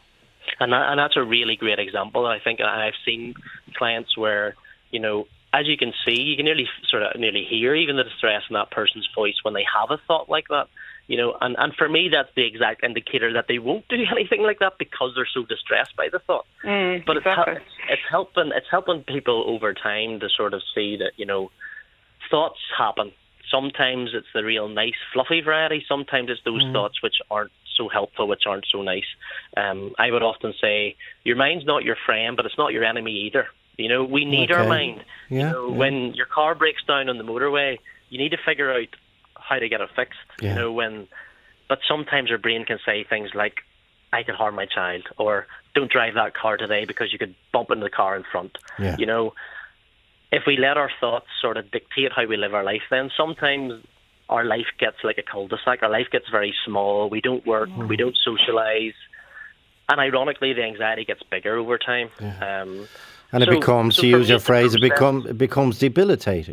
And that, and that's a really great example. I think I've seen clients where, you know, as you can see, you can nearly sort of nearly hear even the distress in that person's voice when they have a thought like that. You know, and, and for me, that's the exact indicator that they won't do anything like that because they're so distressed by the thought. Mm, but exactly. it's, it's helping. It's helping people over time to sort of see that, you know, thoughts happen. Sometimes it's the real nice, fluffy variety. Sometimes it's those mm. thoughts which aren't so helpful, which aren't so nice. Um, I would often say, your mind's not your friend, but it's not your enemy either. You know, we need okay. our mind. Yeah, you know, yeah. When your car breaks down on the motorway, you need to figure out how to get it fixed. Yeah. You know, when, but sometimes our brain can say things like, I could harm my child, or don't drive that car today because you could bump into the car in front. Yeah. You know, if we let our thoughts sort of dictate how we live our life, then sometimes our life gets like a cul-de-sac. Our life gets very small. We don't work. Mm. We don't socialise. And ironically, the anxiety gets bigger over time. Yeah. Um, and it so, becomes, so to use your phrase, it, process, become, it becomes debilitating.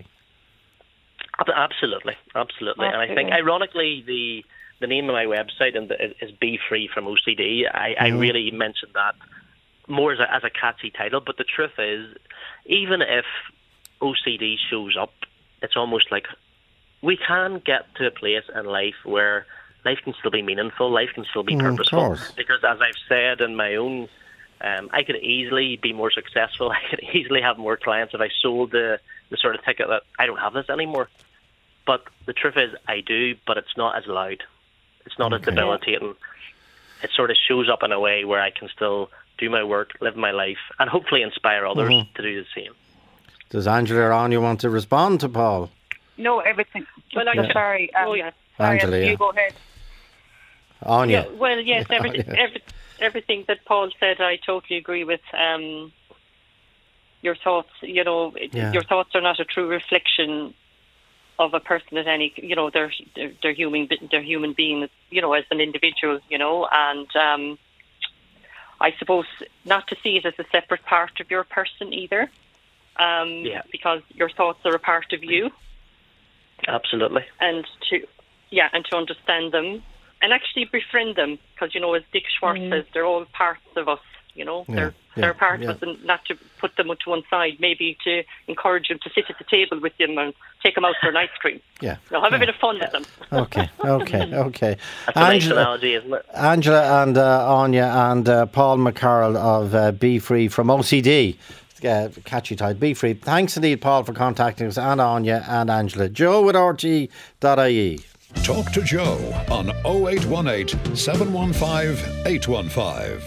Absolutely. Absolutely. And I think, ironically, the the name of my website and the, is Be Free from O C D. I, mm. I really mentioned that more as a, as a catchy title. But the truth is, even if O C D shows up, it's almost like we can get to a place in life where life can still be meaningful. Life can still be Mm, purposeful. of course. Because as I've said in my own, um, I could easily be more successful. I could easily have more clients if I sold the, the sort of ticket that I don't have this anymore. But the truth is, I do, but it's not as loud. It's not Okay. as debilitating. It sort of shows up in a way where I can still do my work, live my life, and hopefully inspire others Mhm. to do the same. Does Angela or Anya want to respond to Paul? No, everything. Well, I Yeah. Sorry. Um, Oh, yeah. sorry, Angela, yeah. you go ahead. Anya. Yeah, well, yes, everything, Yeah. every, everything that Paul said, I totally agree with. Um, your thoughts, you know, it- Yeah. your thoughts are not a true reflection of a person at any, you know, they're they're, they're human, be- they're human beings, you know, as an individual, you know, and um, I suppose not to see it as a separate part of your person either, um, Yeah. because your thoughts are a part of you. Absolutely. And to, yeah, and to understand them and actually befriend them, because, you know, as Dick Schwartz says, they're all parts of us, you know, Yeah, they're, yeah, they're part yeah. of us, and not to put them to one side, maybe to encourage them to sit at the table with them and take them out for an ice cream. Yeah. You know, have yeah. a bit of fun with them. Okay, okay, okay. That's a nice Angela, analogy, isn't it? Angela and uh, Anya and uh, Paul McCarroll of uh, Be Free from O C D. Uh, catchy title, Be Free. Thanks indeed, Paul, for contacting us, and Anya and Angela. Joe at R T dot I E. Talk to Joe on oh eight one eight, seven one five, eight one five.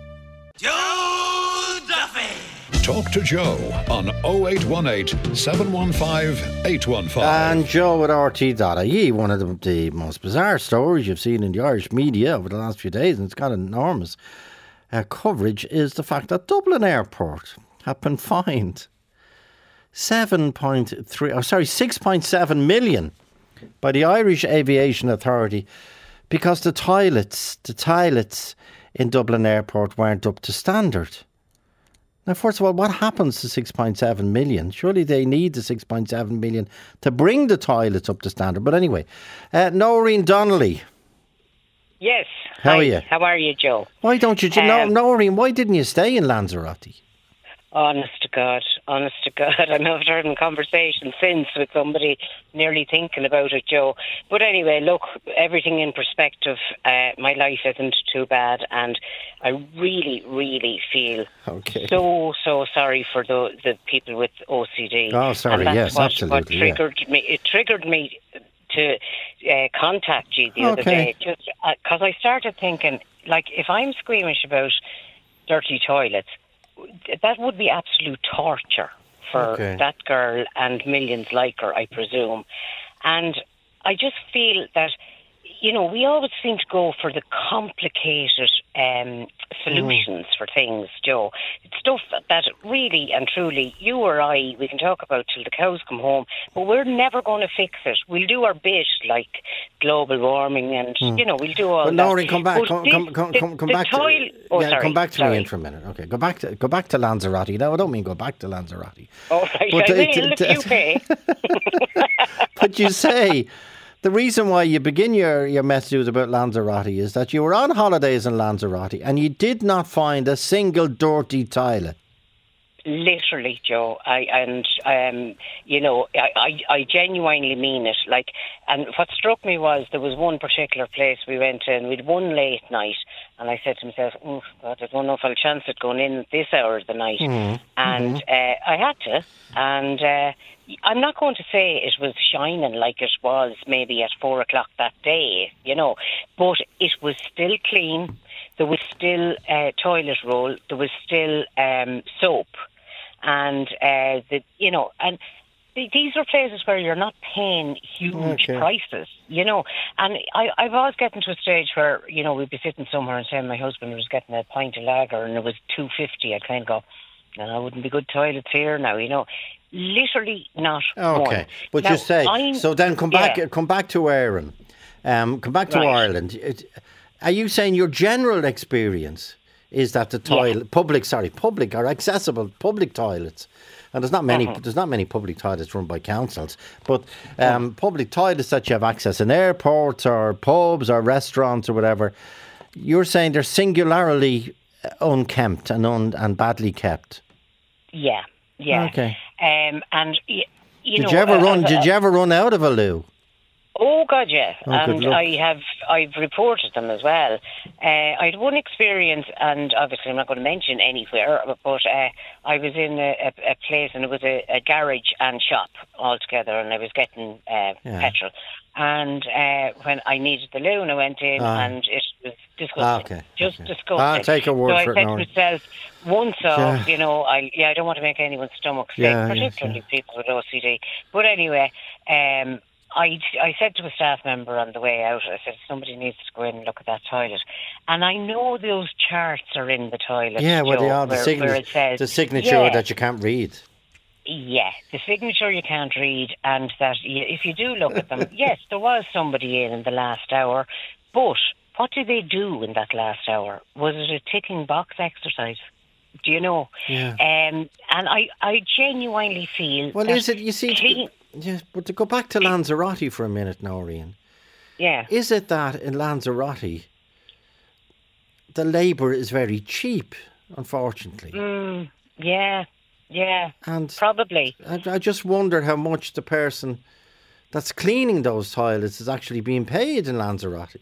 Joe Duffy. Talk to Joe on oh eight one eight, seven one five, eight one five. And Joe at R T dot I E, one of the, the most bizarre stories you've seen in the Irish media over the last few days, and it's got enormous uh, coverage, is the fact that Dublin Airport have been fined seven point three, oh, sorry, six point seven million by the Irish Aviation Authority because the toilets, the toilets in Dublin Airport weren't up to standard. Now, first of all, what happens to six point seven million? Surely they need the six point seven million to bring the toilets up to standard. But anyway, uh, Noreen Donnelly. Yes. How Hi. are you? How are you, Joe? Why don't you, Um, no, Noreen, why didn't you stay in Lanzarote? Honest to God, honest to God, I'm after having a conversation since with somebody nearly thinking about it, Joe. But anyway, look, everything in perspective, uh, my life isn't too bad, and I really, really feel Okay. so, so sorry for the the people with O C D. Oh, sorry, And that's yes, what, absolutely, What yeah. triggered me, it triggered me to uh, contact you the other Okay. day, just because I started thinking, like, if I'm squeamish about dirty toilets, that would be absolute torture for Okay. that girl and millions like her, I presume. And I just feel that, you know, we always seem to go for the complicated um, solutions for things, Joe. It's stuff that really and truly, you or I, we can talk about till the cows come home, but we're never going to fix it. We'll do our bit, like global warming, and, you know, we'll do all But that. Noreen, come back, But come, this- come, come, the- come, come the back toil- to, oh, yeah, sorry, come back to me sorry. in for a minute. Okay, go back to, go back to Lanzarote. No, I don't mean go back to Lanzarote. Oh, right, But, I uh, will, t- if you pay. But you say the reason why you begin your, your messages about Lanzarote is that you were on holidays in Lanzarote and you did not find a single dirty toilet. Literally, Joe. I and um, you know, I, I, I genuinely mean it. Like, and what struck me was there was one particular place we went to, and we'd one late night, and I said to myself, "Oh God, I don't know if I'll chance it going in at this hour of the night." Mm-hmm. And uh, I had to, and uh, I'm not going to say it was shining like it was maybe at four o'clock that day, you know, but it was still clean. There was still uh, toilet roll. There was still um, soap. And, uh, the, you know, and th- these are places where you're not paying huge Okay. prices, you know. And I, I was getting to a stage where, you know, we'd be sitting somewhere and saying my husband was getting a pint of lager and it was two fifty. I'd kind of go, no, I wouldn't be good toilets here now, you know. Literally not one. Okay, but Now, you say I'm- so. Then come back, yeah. come back to Erin. Um, come back to Right. Ireland. It, are you saying your general experience is that the toilet, public, sorry, public or accessible public toilets, and there's not many, Uh-huh. there's not many public toilets run by councils, but um, public toilets that you have access in airports or pubs or restaurants or whatever. You're saying they're singularly unkempt and un, and badly kept. Yeah, yeah. Okay. Um, and, y- you Did know... you ever uh, run? uh, Did you ever run out of a loo? Oh God, yeah, Oh, and I have I've reported them as well. Uh, I had one experience, and obviously I'm not going to mention anywhere, but uh, I was in a, a, a place, and it was a, a garage and shop all together, and I was getting uh, yeah. petrol. And uh, when I needed the loo, I went in, ah. and it was disgusting. Ah, okay. Just okay. disgusting. I'll take a word so for it. So I said no. to myself, once off, yeah. you know, I yeah, I don't want to make anyone's stomach sick, yeah, particularly yes, yeah. people with O C D. But anyway, um, I, I said to a staff member on the way out, I said, somebody needs to go in and look at that toilet. And I know those charts are in the toilet. Yeah, well, Joe, they are. The, where, signature, where it says, the signature yeah, that you can't read. Yeah, the signature you can't read, and that you, if you do look at them, yes, there was somebody in in the last hour, but what did they do in that last hour? Was it a ticking box exercise? Do you know? Yeah. Um, and I, I genuinely feel... Well, is it, you see... Clean, Yeah, but to go back to Lanzarote for a minute now, Rian. Yeah. Is it that in Lanzarote the labour is very cheap, unfortunately? Mm, yeah, yeah, and probably. I, I just wonder how much the person that's cleaning those toilets is actually being paid in Lanzarote.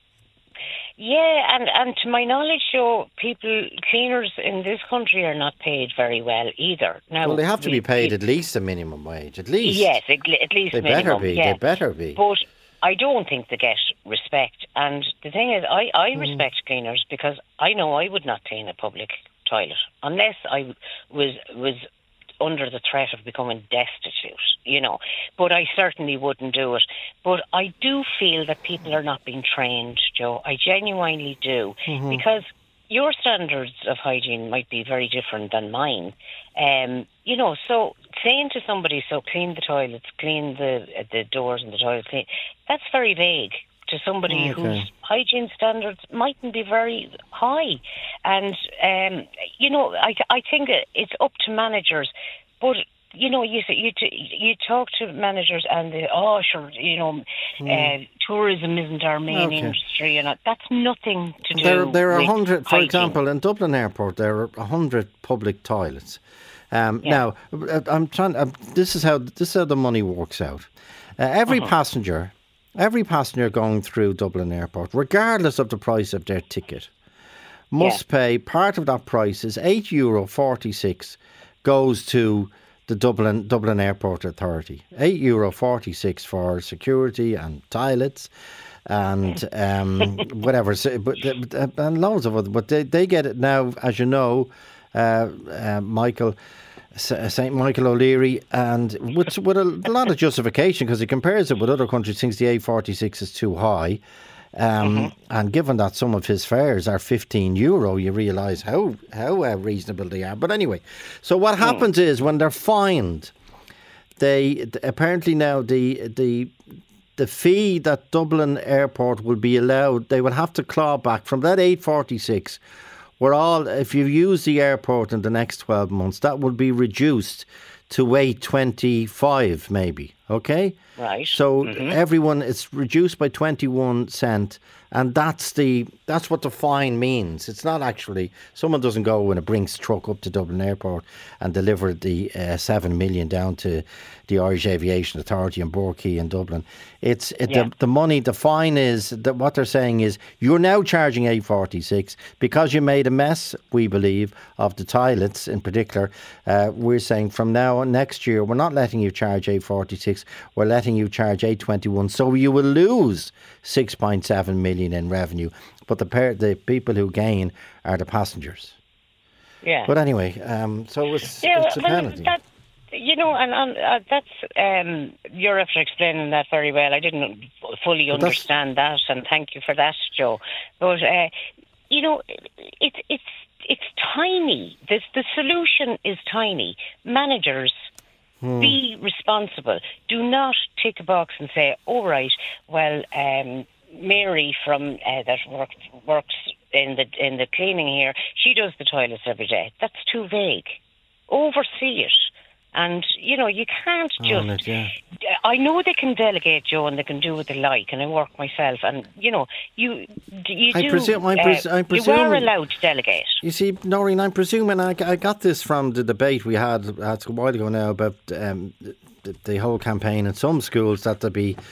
Yeah, and, and to my knowledge, Joe, people, cleaners in this country are not paid very well either. Now, well, they have to we, be paid we, at least a minimum wage, at least. Yes, at least they minimum. better be. Yeah. They better be. But I don't think they get respect. And the thing is, I, I mm. respect cleaners because I know I would not clean a public toilet unless I was was under the threat of becoming destitute, you know. But I certainly wouldn't do it. But I do feel that people are not being trained, Joe. I genuinely do. Mm-hmm. Because your standards of hygiene might be very different than mine. Um, you know, so saying to somebody, so clean the toilets, clean the the doors and the toilets, clean, that's very vague to somebody okay. whose hygiene standards mightn't be very high. And, um, you know, I I think it's up to managers. But, you know, you you you talk to managers and they, oh, sure, you know, mm. uh, tourism isn't our main okay. industry. And that's nothing to do there, there are with one hundred, for hygiene. example, in Dublin Airport, there are one hundred public toilets. Um, yeah. Now, I'm trying. Uh, this is how this is how the money works out. Uh, every uh-huh. passenger... Every passenger going through Dublin Airport, regardless of the price of their ticket, must yeah. pay, part of that price is eight euro forty-six goes to the Dublin Dublin Airport Authority. eight euro forty-six for security and toilets and um, whatever, but, and loads of other. But they, they get it now, as you know, uh, uh, Michael... Saint Michael O'Leary, and with, with a lot of justification because he compares it with other countries, thinks the eight forty-six is too high. Um, mm-hmm. And given that some of his fares are fifteen euro, you realise how, how uh, reasonable they are. But anyway, so what happens mm. is when they're fined, they apparently now the the the fee that Dublin Airport will be allowed, they will have to claw back from that eight forty-six. We're all, if you use the airport in the next twelve months, that will be reduced to eight twenty-five maybe, okay? Right. So mm-hmm. everyone, it's reduced by twenty-one cent, and that's the that's what the fine means. It's not actually, someone doesn't go in a Brinks truck up to Dublin Airport and deliver the uh, seven million down to the Irish Aviation Authority in Borkey in Dublin. It's it, yeah. the, the money, the fine is, that what they're saying is, you're now charging eight forty-six because you made a mess, we believe, of the toilets in particular. Uh, we're saying from now on, next year, we're not letting you charge eight forty-six, we're letting you charge eight twenty-one. So you will lose six point seven million in revenue. But the pair, the people who gain are the passengers. Yeah. But anyway, um, so it's, yeah, it's a well, penalty. That, you know, and, and uh, that's, um, you're after explaining that very well. I didn't fully but understand that, and thank you for that, Joe. But, uh, you know, it's it's it's tiny. This, the solution is tiny. Managers, hmm. be responsible. Do not tick a box and say, all right, well, um, Mary from uh, that works works in the in the cleaning here, she does the toilets every day. That's too vague. Oversee it. And, you know, you can't just... Oh, it, yeah. I know they can delegate, Joe, and they can do what they like, and I work myself, and, you know, you you I do... Presume, I pres- uh, I presume, you are allowed to delegate. You see, Noreen, I'm presuming, I, I got this from the debate we had a while ago now about um, the, the whole campaign in some schools that there be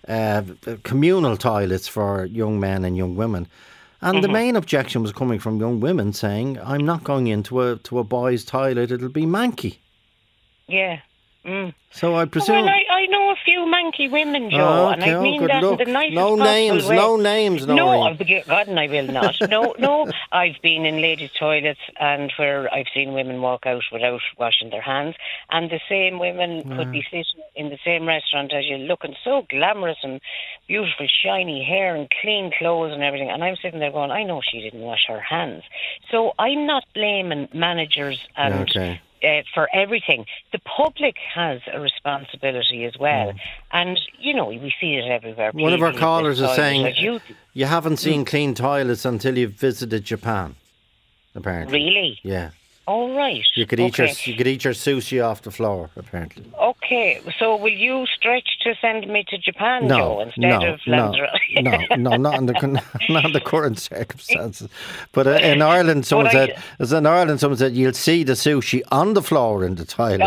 uh, communal toilets for young men and young women. And mm-hmm. the main objection was coming from young women saying, I'm not going into a to a boys' toilet, it'll be manky. Yeah. Mm. So I presume... Well, I, I know a few manky women, Joe, oh, okay, and I mean oh, that look. in the nicest no possible names, way. No names, no names, No, I'll be, God, and I will not. No, no, I've been in ladies' toilets and where I've seen women walk out without washing their hands, and the same women yeah. could be sitting in the same restaurant as you, looking so glamorous and beautiful, shiny hair and clean clothes and everything, and I'm sitting there going, I know she didn't wash her hands. So I'm not blaming managers and... Okay. Uh, for everything. The public has a responsibility as well. Mm. And, you know, we see it everywhere. One of our callers is saying like you, you haven't seen mm. clean toilets until you've visited Japan, apparently. Really? Yeah. All right. You could eat okay. your you could eat your sushi off the floor, apparently. Okay, so will you stretch to send me to Japan, no, Joe, instead no, of Lanzarote? No, no, no, not in the not in the current circumstances. But uh, in Ireland, someone said, I, as in Ireland, someone said you'll see the sushi on the floor in the toilet.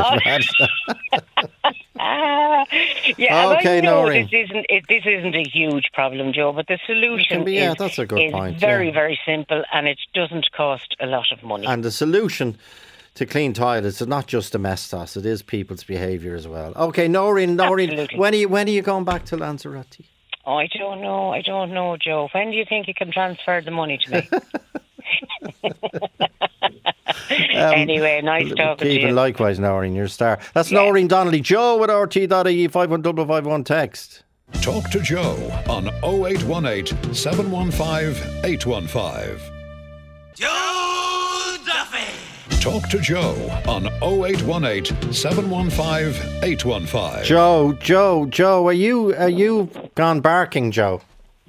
Ah, yeah, okay, I know Noreen. this isn't it, this isn't a huge problem, Joe, but the solution be, is, yeah, that's a good is point, very, yeah. very simple, and it doesn't cost a lot of money. And the solution to clean toilets is not just domestos; it is people's behaviour as well. Okay, Noreen, Noreen, Absolutely. when are you when are you going back to Lanzarote? Oh, I don't know. I don't know, Joe. When do you think you can transfer the money to me? um, anyway, nice talking to you. Keeping likewise, Noreen, you're a star. That's yeah. Noreen Donnelly. Joe at R T dot I E, five one five five one text. Talk to Joe on oh eight one eight, seven one five, eight one five. Joe Duffy! Talk to Joe on oh eight one eight, seven one five, eight one five. Joe, Joe, Joe, are you are you gone barking, Joe?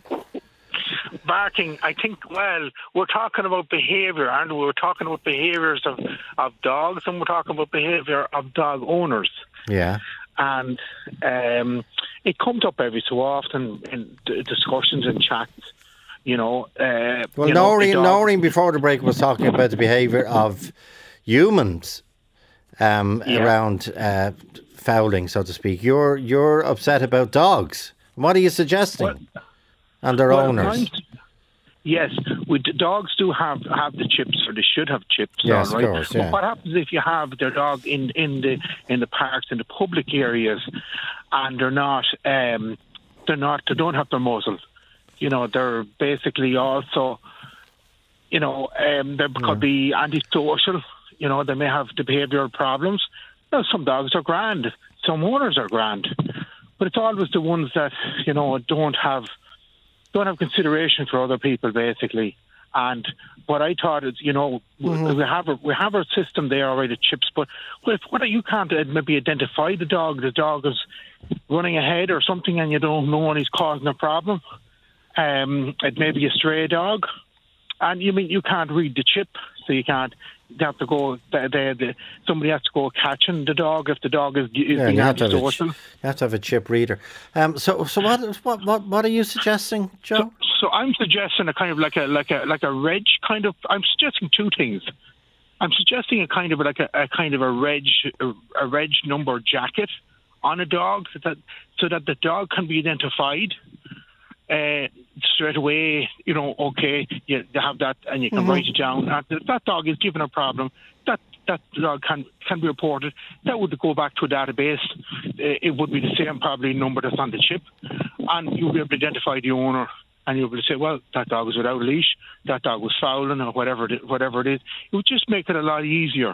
Barking, I think, well, we're talking about behaviour, and we're talking about behaviours of, of dogs, and we're talking about behaviour of dog owners. Yeah. And um, it comes up every so often in d- discussions and chats, you know. Uh, well, you know, Noreen, dog- Noreen, before the break, was talking about the behaviour of humans um, yeah. around uh, fouling, so to speak. You're you're upset about dogs. What are you suggesting? Well, and their well, owners? I'm, yes, we, dogs do have, have the chips, or they should have chips. Yes, on, right? of course, yeah. But what happens if you have their dog in, in the in the parks, in the public areas, and they're not um, they're not they don't have their muzzles? You know, they're basically also, you know, um, they yeah. could be antisocial. You know, they may have the behavioural problems. Now, some dogs are grand, some owners are grand, but it's always the ones that, you know, don't have don't have consideration for other people, basically. And what I thought is, you know, mm-hmm. we have a, we have our system there already, chips, but well, if what you can't maybe identify the dog, the dog is running ahead or something, and you don't know and he's causing a problem. Um, it may be a stray dog, and you mean you can't read the chip, so you can't. They have to go. They, they, they, somebody has to go catching the dog if the dog is, is yeah, being you have, to have antisocial. ch- you have to have a chip reader. Um, so, so what, what, what, what are you suggesting, Joe? So, so I'm suggesting a kind of like a like a like a reg kind of. I'm suggesting two things. I'm suggesting a kind of like a, a kind of a reg a, a reg number jacket on a dog, so that so that the dog can be identified. Uh, straight away, you know, okay, you have that, and you can mm-hmm. write it down. And if that dog is given a problem, that that dog can can be reported. That would go back to a database. Uh, it would be the same probably number that's on the chip, and you'll be able to identify the owner, and you'll be able to say, well, that dog was without a leash, that dog was fouling, or whatever it, whatever it is. It would just make it a lot easier.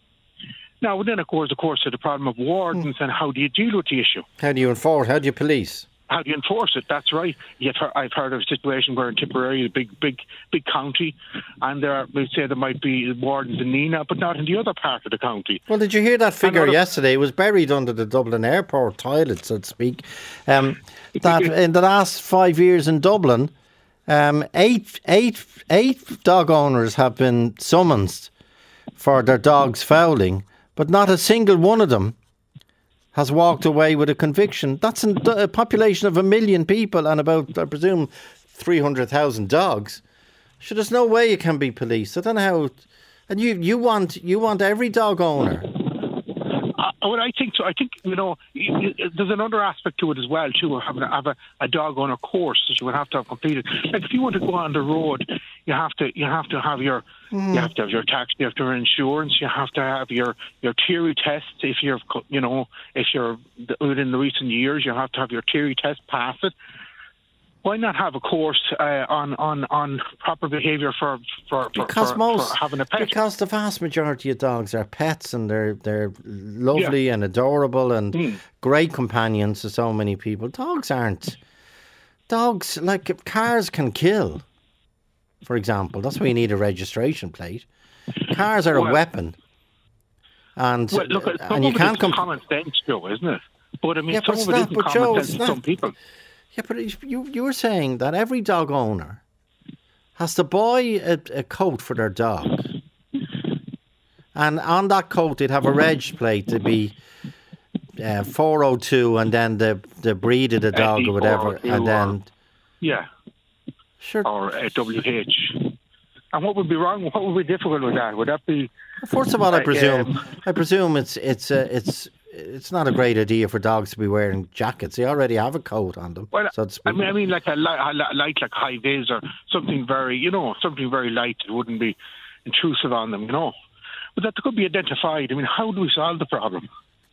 Now, then, of course, of course, the problem of wardens mm. and how do you deal with the issue? How do you enforce? How do you police? How do you enforce it? That's right. Yet I've heard of a situation where in Tipperary, a big, big, big county, and there are, we say there might be wardens in Neenah, but not in the other part of the county. Well, did you hear that figure Another, yesterday? It was buried under the Dublin airport toilet, so to speak. Um, that in the last five years in Dublin, um, eight, eight, eight dog owners have been summoned for their dogs fouling, but not a single one of them has walked away with a conviction. That's a population of a million people and about, I presume, three hundred thousand dogs. So there's no way it can be policed. I don't know how. And you, you want you want every dog owner. I, Well, I think so. I think, you know, you, you, there's another aspect to it as well, too, of having a, have a, a dog on a course that you would have to have completed. Like, if you want to go on the road, you have to you have to have your mm. you have to have your tax, you have to have your insurance, you have to have your, your theory test. If you're, you know, if you're within the recent years, you have to have your theory test, pass it. Why not have a course uh, on, on, on proper behaviour for for, because for, most, for having a pet? Because the vast majority of dogs are pets, and they're they're lovely yeah. and adorable and mm. great companions to so many people. Dogs aren't. Dogs, like cars can kill, for example. That's why you need a registration plate. Cars are well, a weapon. And, well, look, and you can't come. Common sense, Joe, isn't it? But I mean, yeah, some but of it not, isn't but common Joe, sense to some people. Yeah, but you you were saying that every dog owner has to buy a, a coat for their dog, and on that coat they'd have a reg plate to be uh, four oh two, and then the the breed of the dog or whatever, and then or, yeah, sure, or a W H. And what would be wrong? What would be difficult with that? Would that be? First of all, I presume um, I presume it's it's uh, it's. It's not a great idea for dogs to be wearing jackets. They already have a coat on them. Well, so to I mean, I mean, like a light, light like high vis or something very, you know, something very light that wouldn't be intrusive on them, you know. But that could be identified. I mean, how do we solve the problem?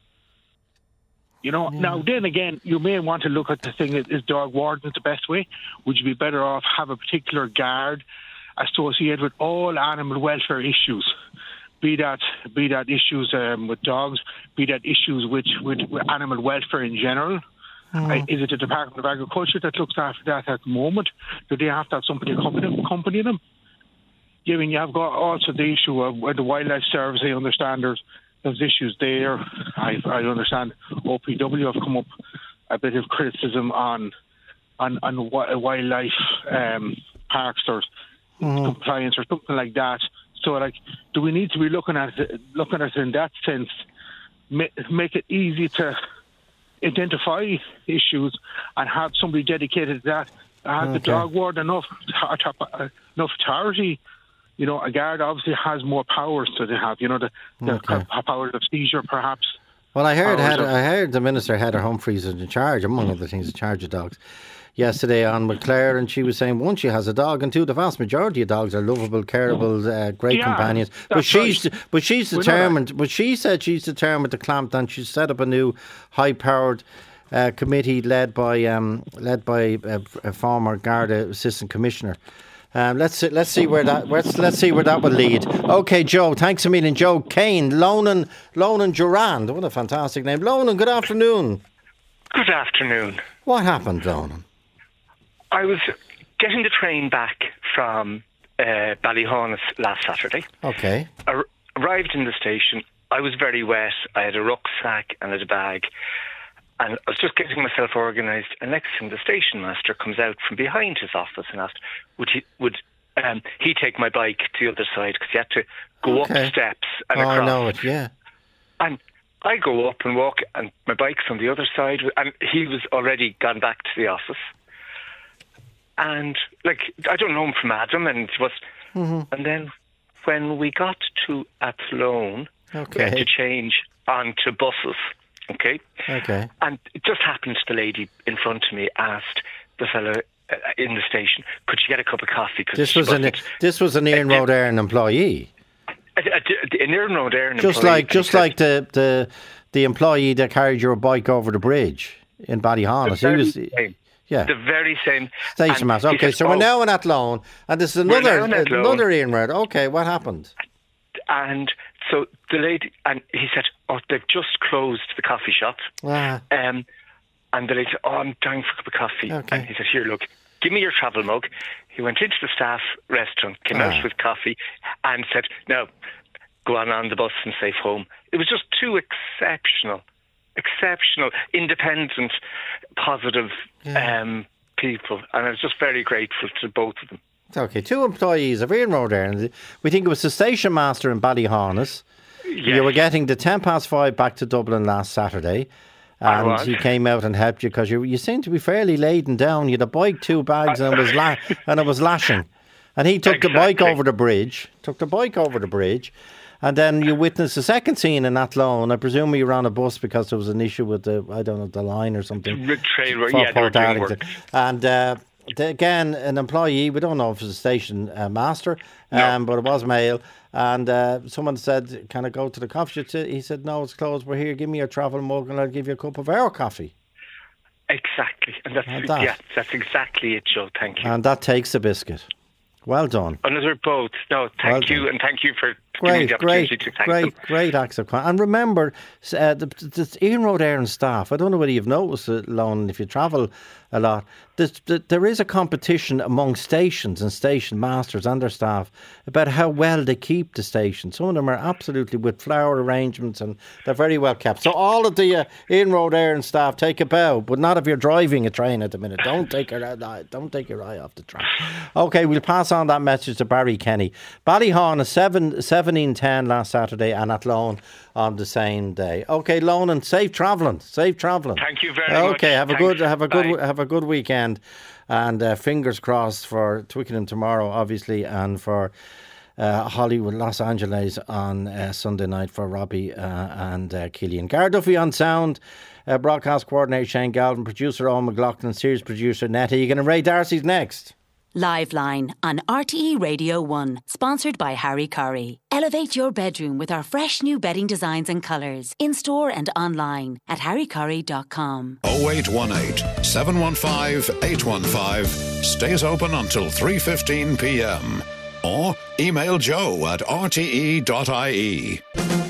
You know, yeah. Now then again, you may want to look at the thing: is dog warden the best way? Would you be better off have a particular guard associated with all animal welfare issues? Be that be that issues um, with dogs, be that issues with, with, with animal welfare in general. Mm. Uh, is it the Department of Agriculture that looks after that at the moment? Do they have to have somebody accompany, accompany them? Yeah, I mean, you have got also the issue of the Wildlife Service. I understand there's, there's issues there. I, I understand O P W have come up a bit of criticism on on, on wildlife um, parks or mm. compliance or something like that. So, like, do we need to be looking at it, looking at it in that sense, make, make it easy to identify issues and have somebody dedicated to that? Have okay. the dog warden enough enough authority? You know, a guard obviously has more powers to they have. You know, the, the okay. powers of seizure, perhaps. Well, I heard Heather, I heard the Minister Heather Humphreys is in charge, among other things, in charge of dogs. Yesterday on McClare, and she was saying one, she has a dog, and two, the vast majority of dogs are lovable, careable, uh, great yeah, companions. But she's right. but she's determined. But she said she's determined to clamp down. She's set up a new high-powered uh, committee led by um, led by a, a former Garda Assistant Commissioner. Um, let's see, let's see where that let's let's see where that will lead. Okay, Joe, thanks a million. Joe Kane, Lonan Lonan Durand. What a fantastic name, Lonan. Good afternoon. Good afternoon. What happened, Lonan? I was getting the train back from uh, Ballyhaunis last Saturday. Okay. Ar- arrived in the station. I was very wet. I had a rucksack and I had a bag. And I was just getting myself organised. And next thing, the station master comes out from behind his office and asked, would he would um, he take my bike to the other side? Because he had to go okay. up steps and oh, across. I know it, yeah. And I go up and walk, and my bike's on the other side. And he was already gone back to the office. And, like, I don't know him from Adam, and it was... Mm-hmm. And then when we got to Athlone, okay. we had to change onto buses, okay? Okay. And it just happened the lady in front of me asked the fellow uh, in the station, could she get a cup of coffee? This was, an, this was an Ian Road Éireann employee? An Ian Road Éireann just employee. Like, just like the, the, the employee that carried your bike over the bridge in Ballyhaunis. He was... Same. Yeah. The very same station master. Okay, said, so oh, we're now in Athlone, and this is another another Ian Red. Okay, what happened? And so the lady, and he said, "Oh, they've just closed the coffee shop." Ah. Um, and the lady said, "Oh, I'm dying for a cup of coffee." Okay. And he said, "Here, look, give me your travel mug." He went into the staff restaurant, came ah. out with coffee, and said, "Now, go on on the bus and safe home." It was just too exceptional. Exceptional, independent, positive yeah. um, people, and I was just very grateful to both of them. Okay, two employees of Ian Road Éireann. We think it was the station master in Ballyhaunis. Yes. You were getting the ten past five back to Dublin last Saturday, and he came out and helped you because you you seemed to be fairly laden down. You had a bike, two bags, and it was la- and it was lashing. And he took exactly. the bike over the bridge. Took the bike over the bridge. And then you witnessed the second scene in Athlone. I presume you were on a bus because there was an issue with the, I don't know, the line or something. The trail, yeah, they were doing work. And uh, the, again, an employee, we don't know if it was a station uh, master, um, no. but it was male. And uh, someone said, can I go to the coffee shop? He said, no, it's closed. We're here. Give me your travel mug and I'll give you a cup of our coffee. Exactly. And that's, and that. yeah, that's exactly it, Joe. Thank you. And that takes a biscuit. Well done. Another boat. No, thank well you. And thank you for giving me the opportunity great, to thank great, them. Great acts of kindness. And remember, uh, the, the Ian Road Air and staff, I don't know whether you've noticed it, Lon, if you travel a lot, the, there is a competition among stations and station masters and their staff about how well they keep the station. Some of them are absolutely with flower arrangements and they're very well kept. So all of the uh, Ian Road Air and staff, take a bow, but not if you're driving a train at the minute. Don't take your eye, don't take your eye off the track. Okay, we'll pass on that message to Barry Kenny. Ballyhawn is seven, seventeen ten last Saturday and Athlone on the same day. Okay, Lon, and safe travelling. Safe travelling. Thank you very okay, much. Okay, have a Thanks. good have a good Bye. have a good weekend, and uh, fingers crossed for Twickenham tomorrow, obviously, and for uh, Hollywood, Los Angeles on uh, Sunday night for Robbie uh, and uh, Killian. Gar Duffy on sound. Uh, broadcast coordinator Shane Galvin, producer Owen McLaughlin, series producer Nettie Egan, and Ray Darcy's next. Live Line on R T E Radio one, sponsored by Harry Curry. Elevate your bedroom with our fresh new bedding designs and colours, in store and online at harry curry dot com. oh eight one eight, seven one five, eight one five stays open until three fifteen p m or email joe at r t e dot i e.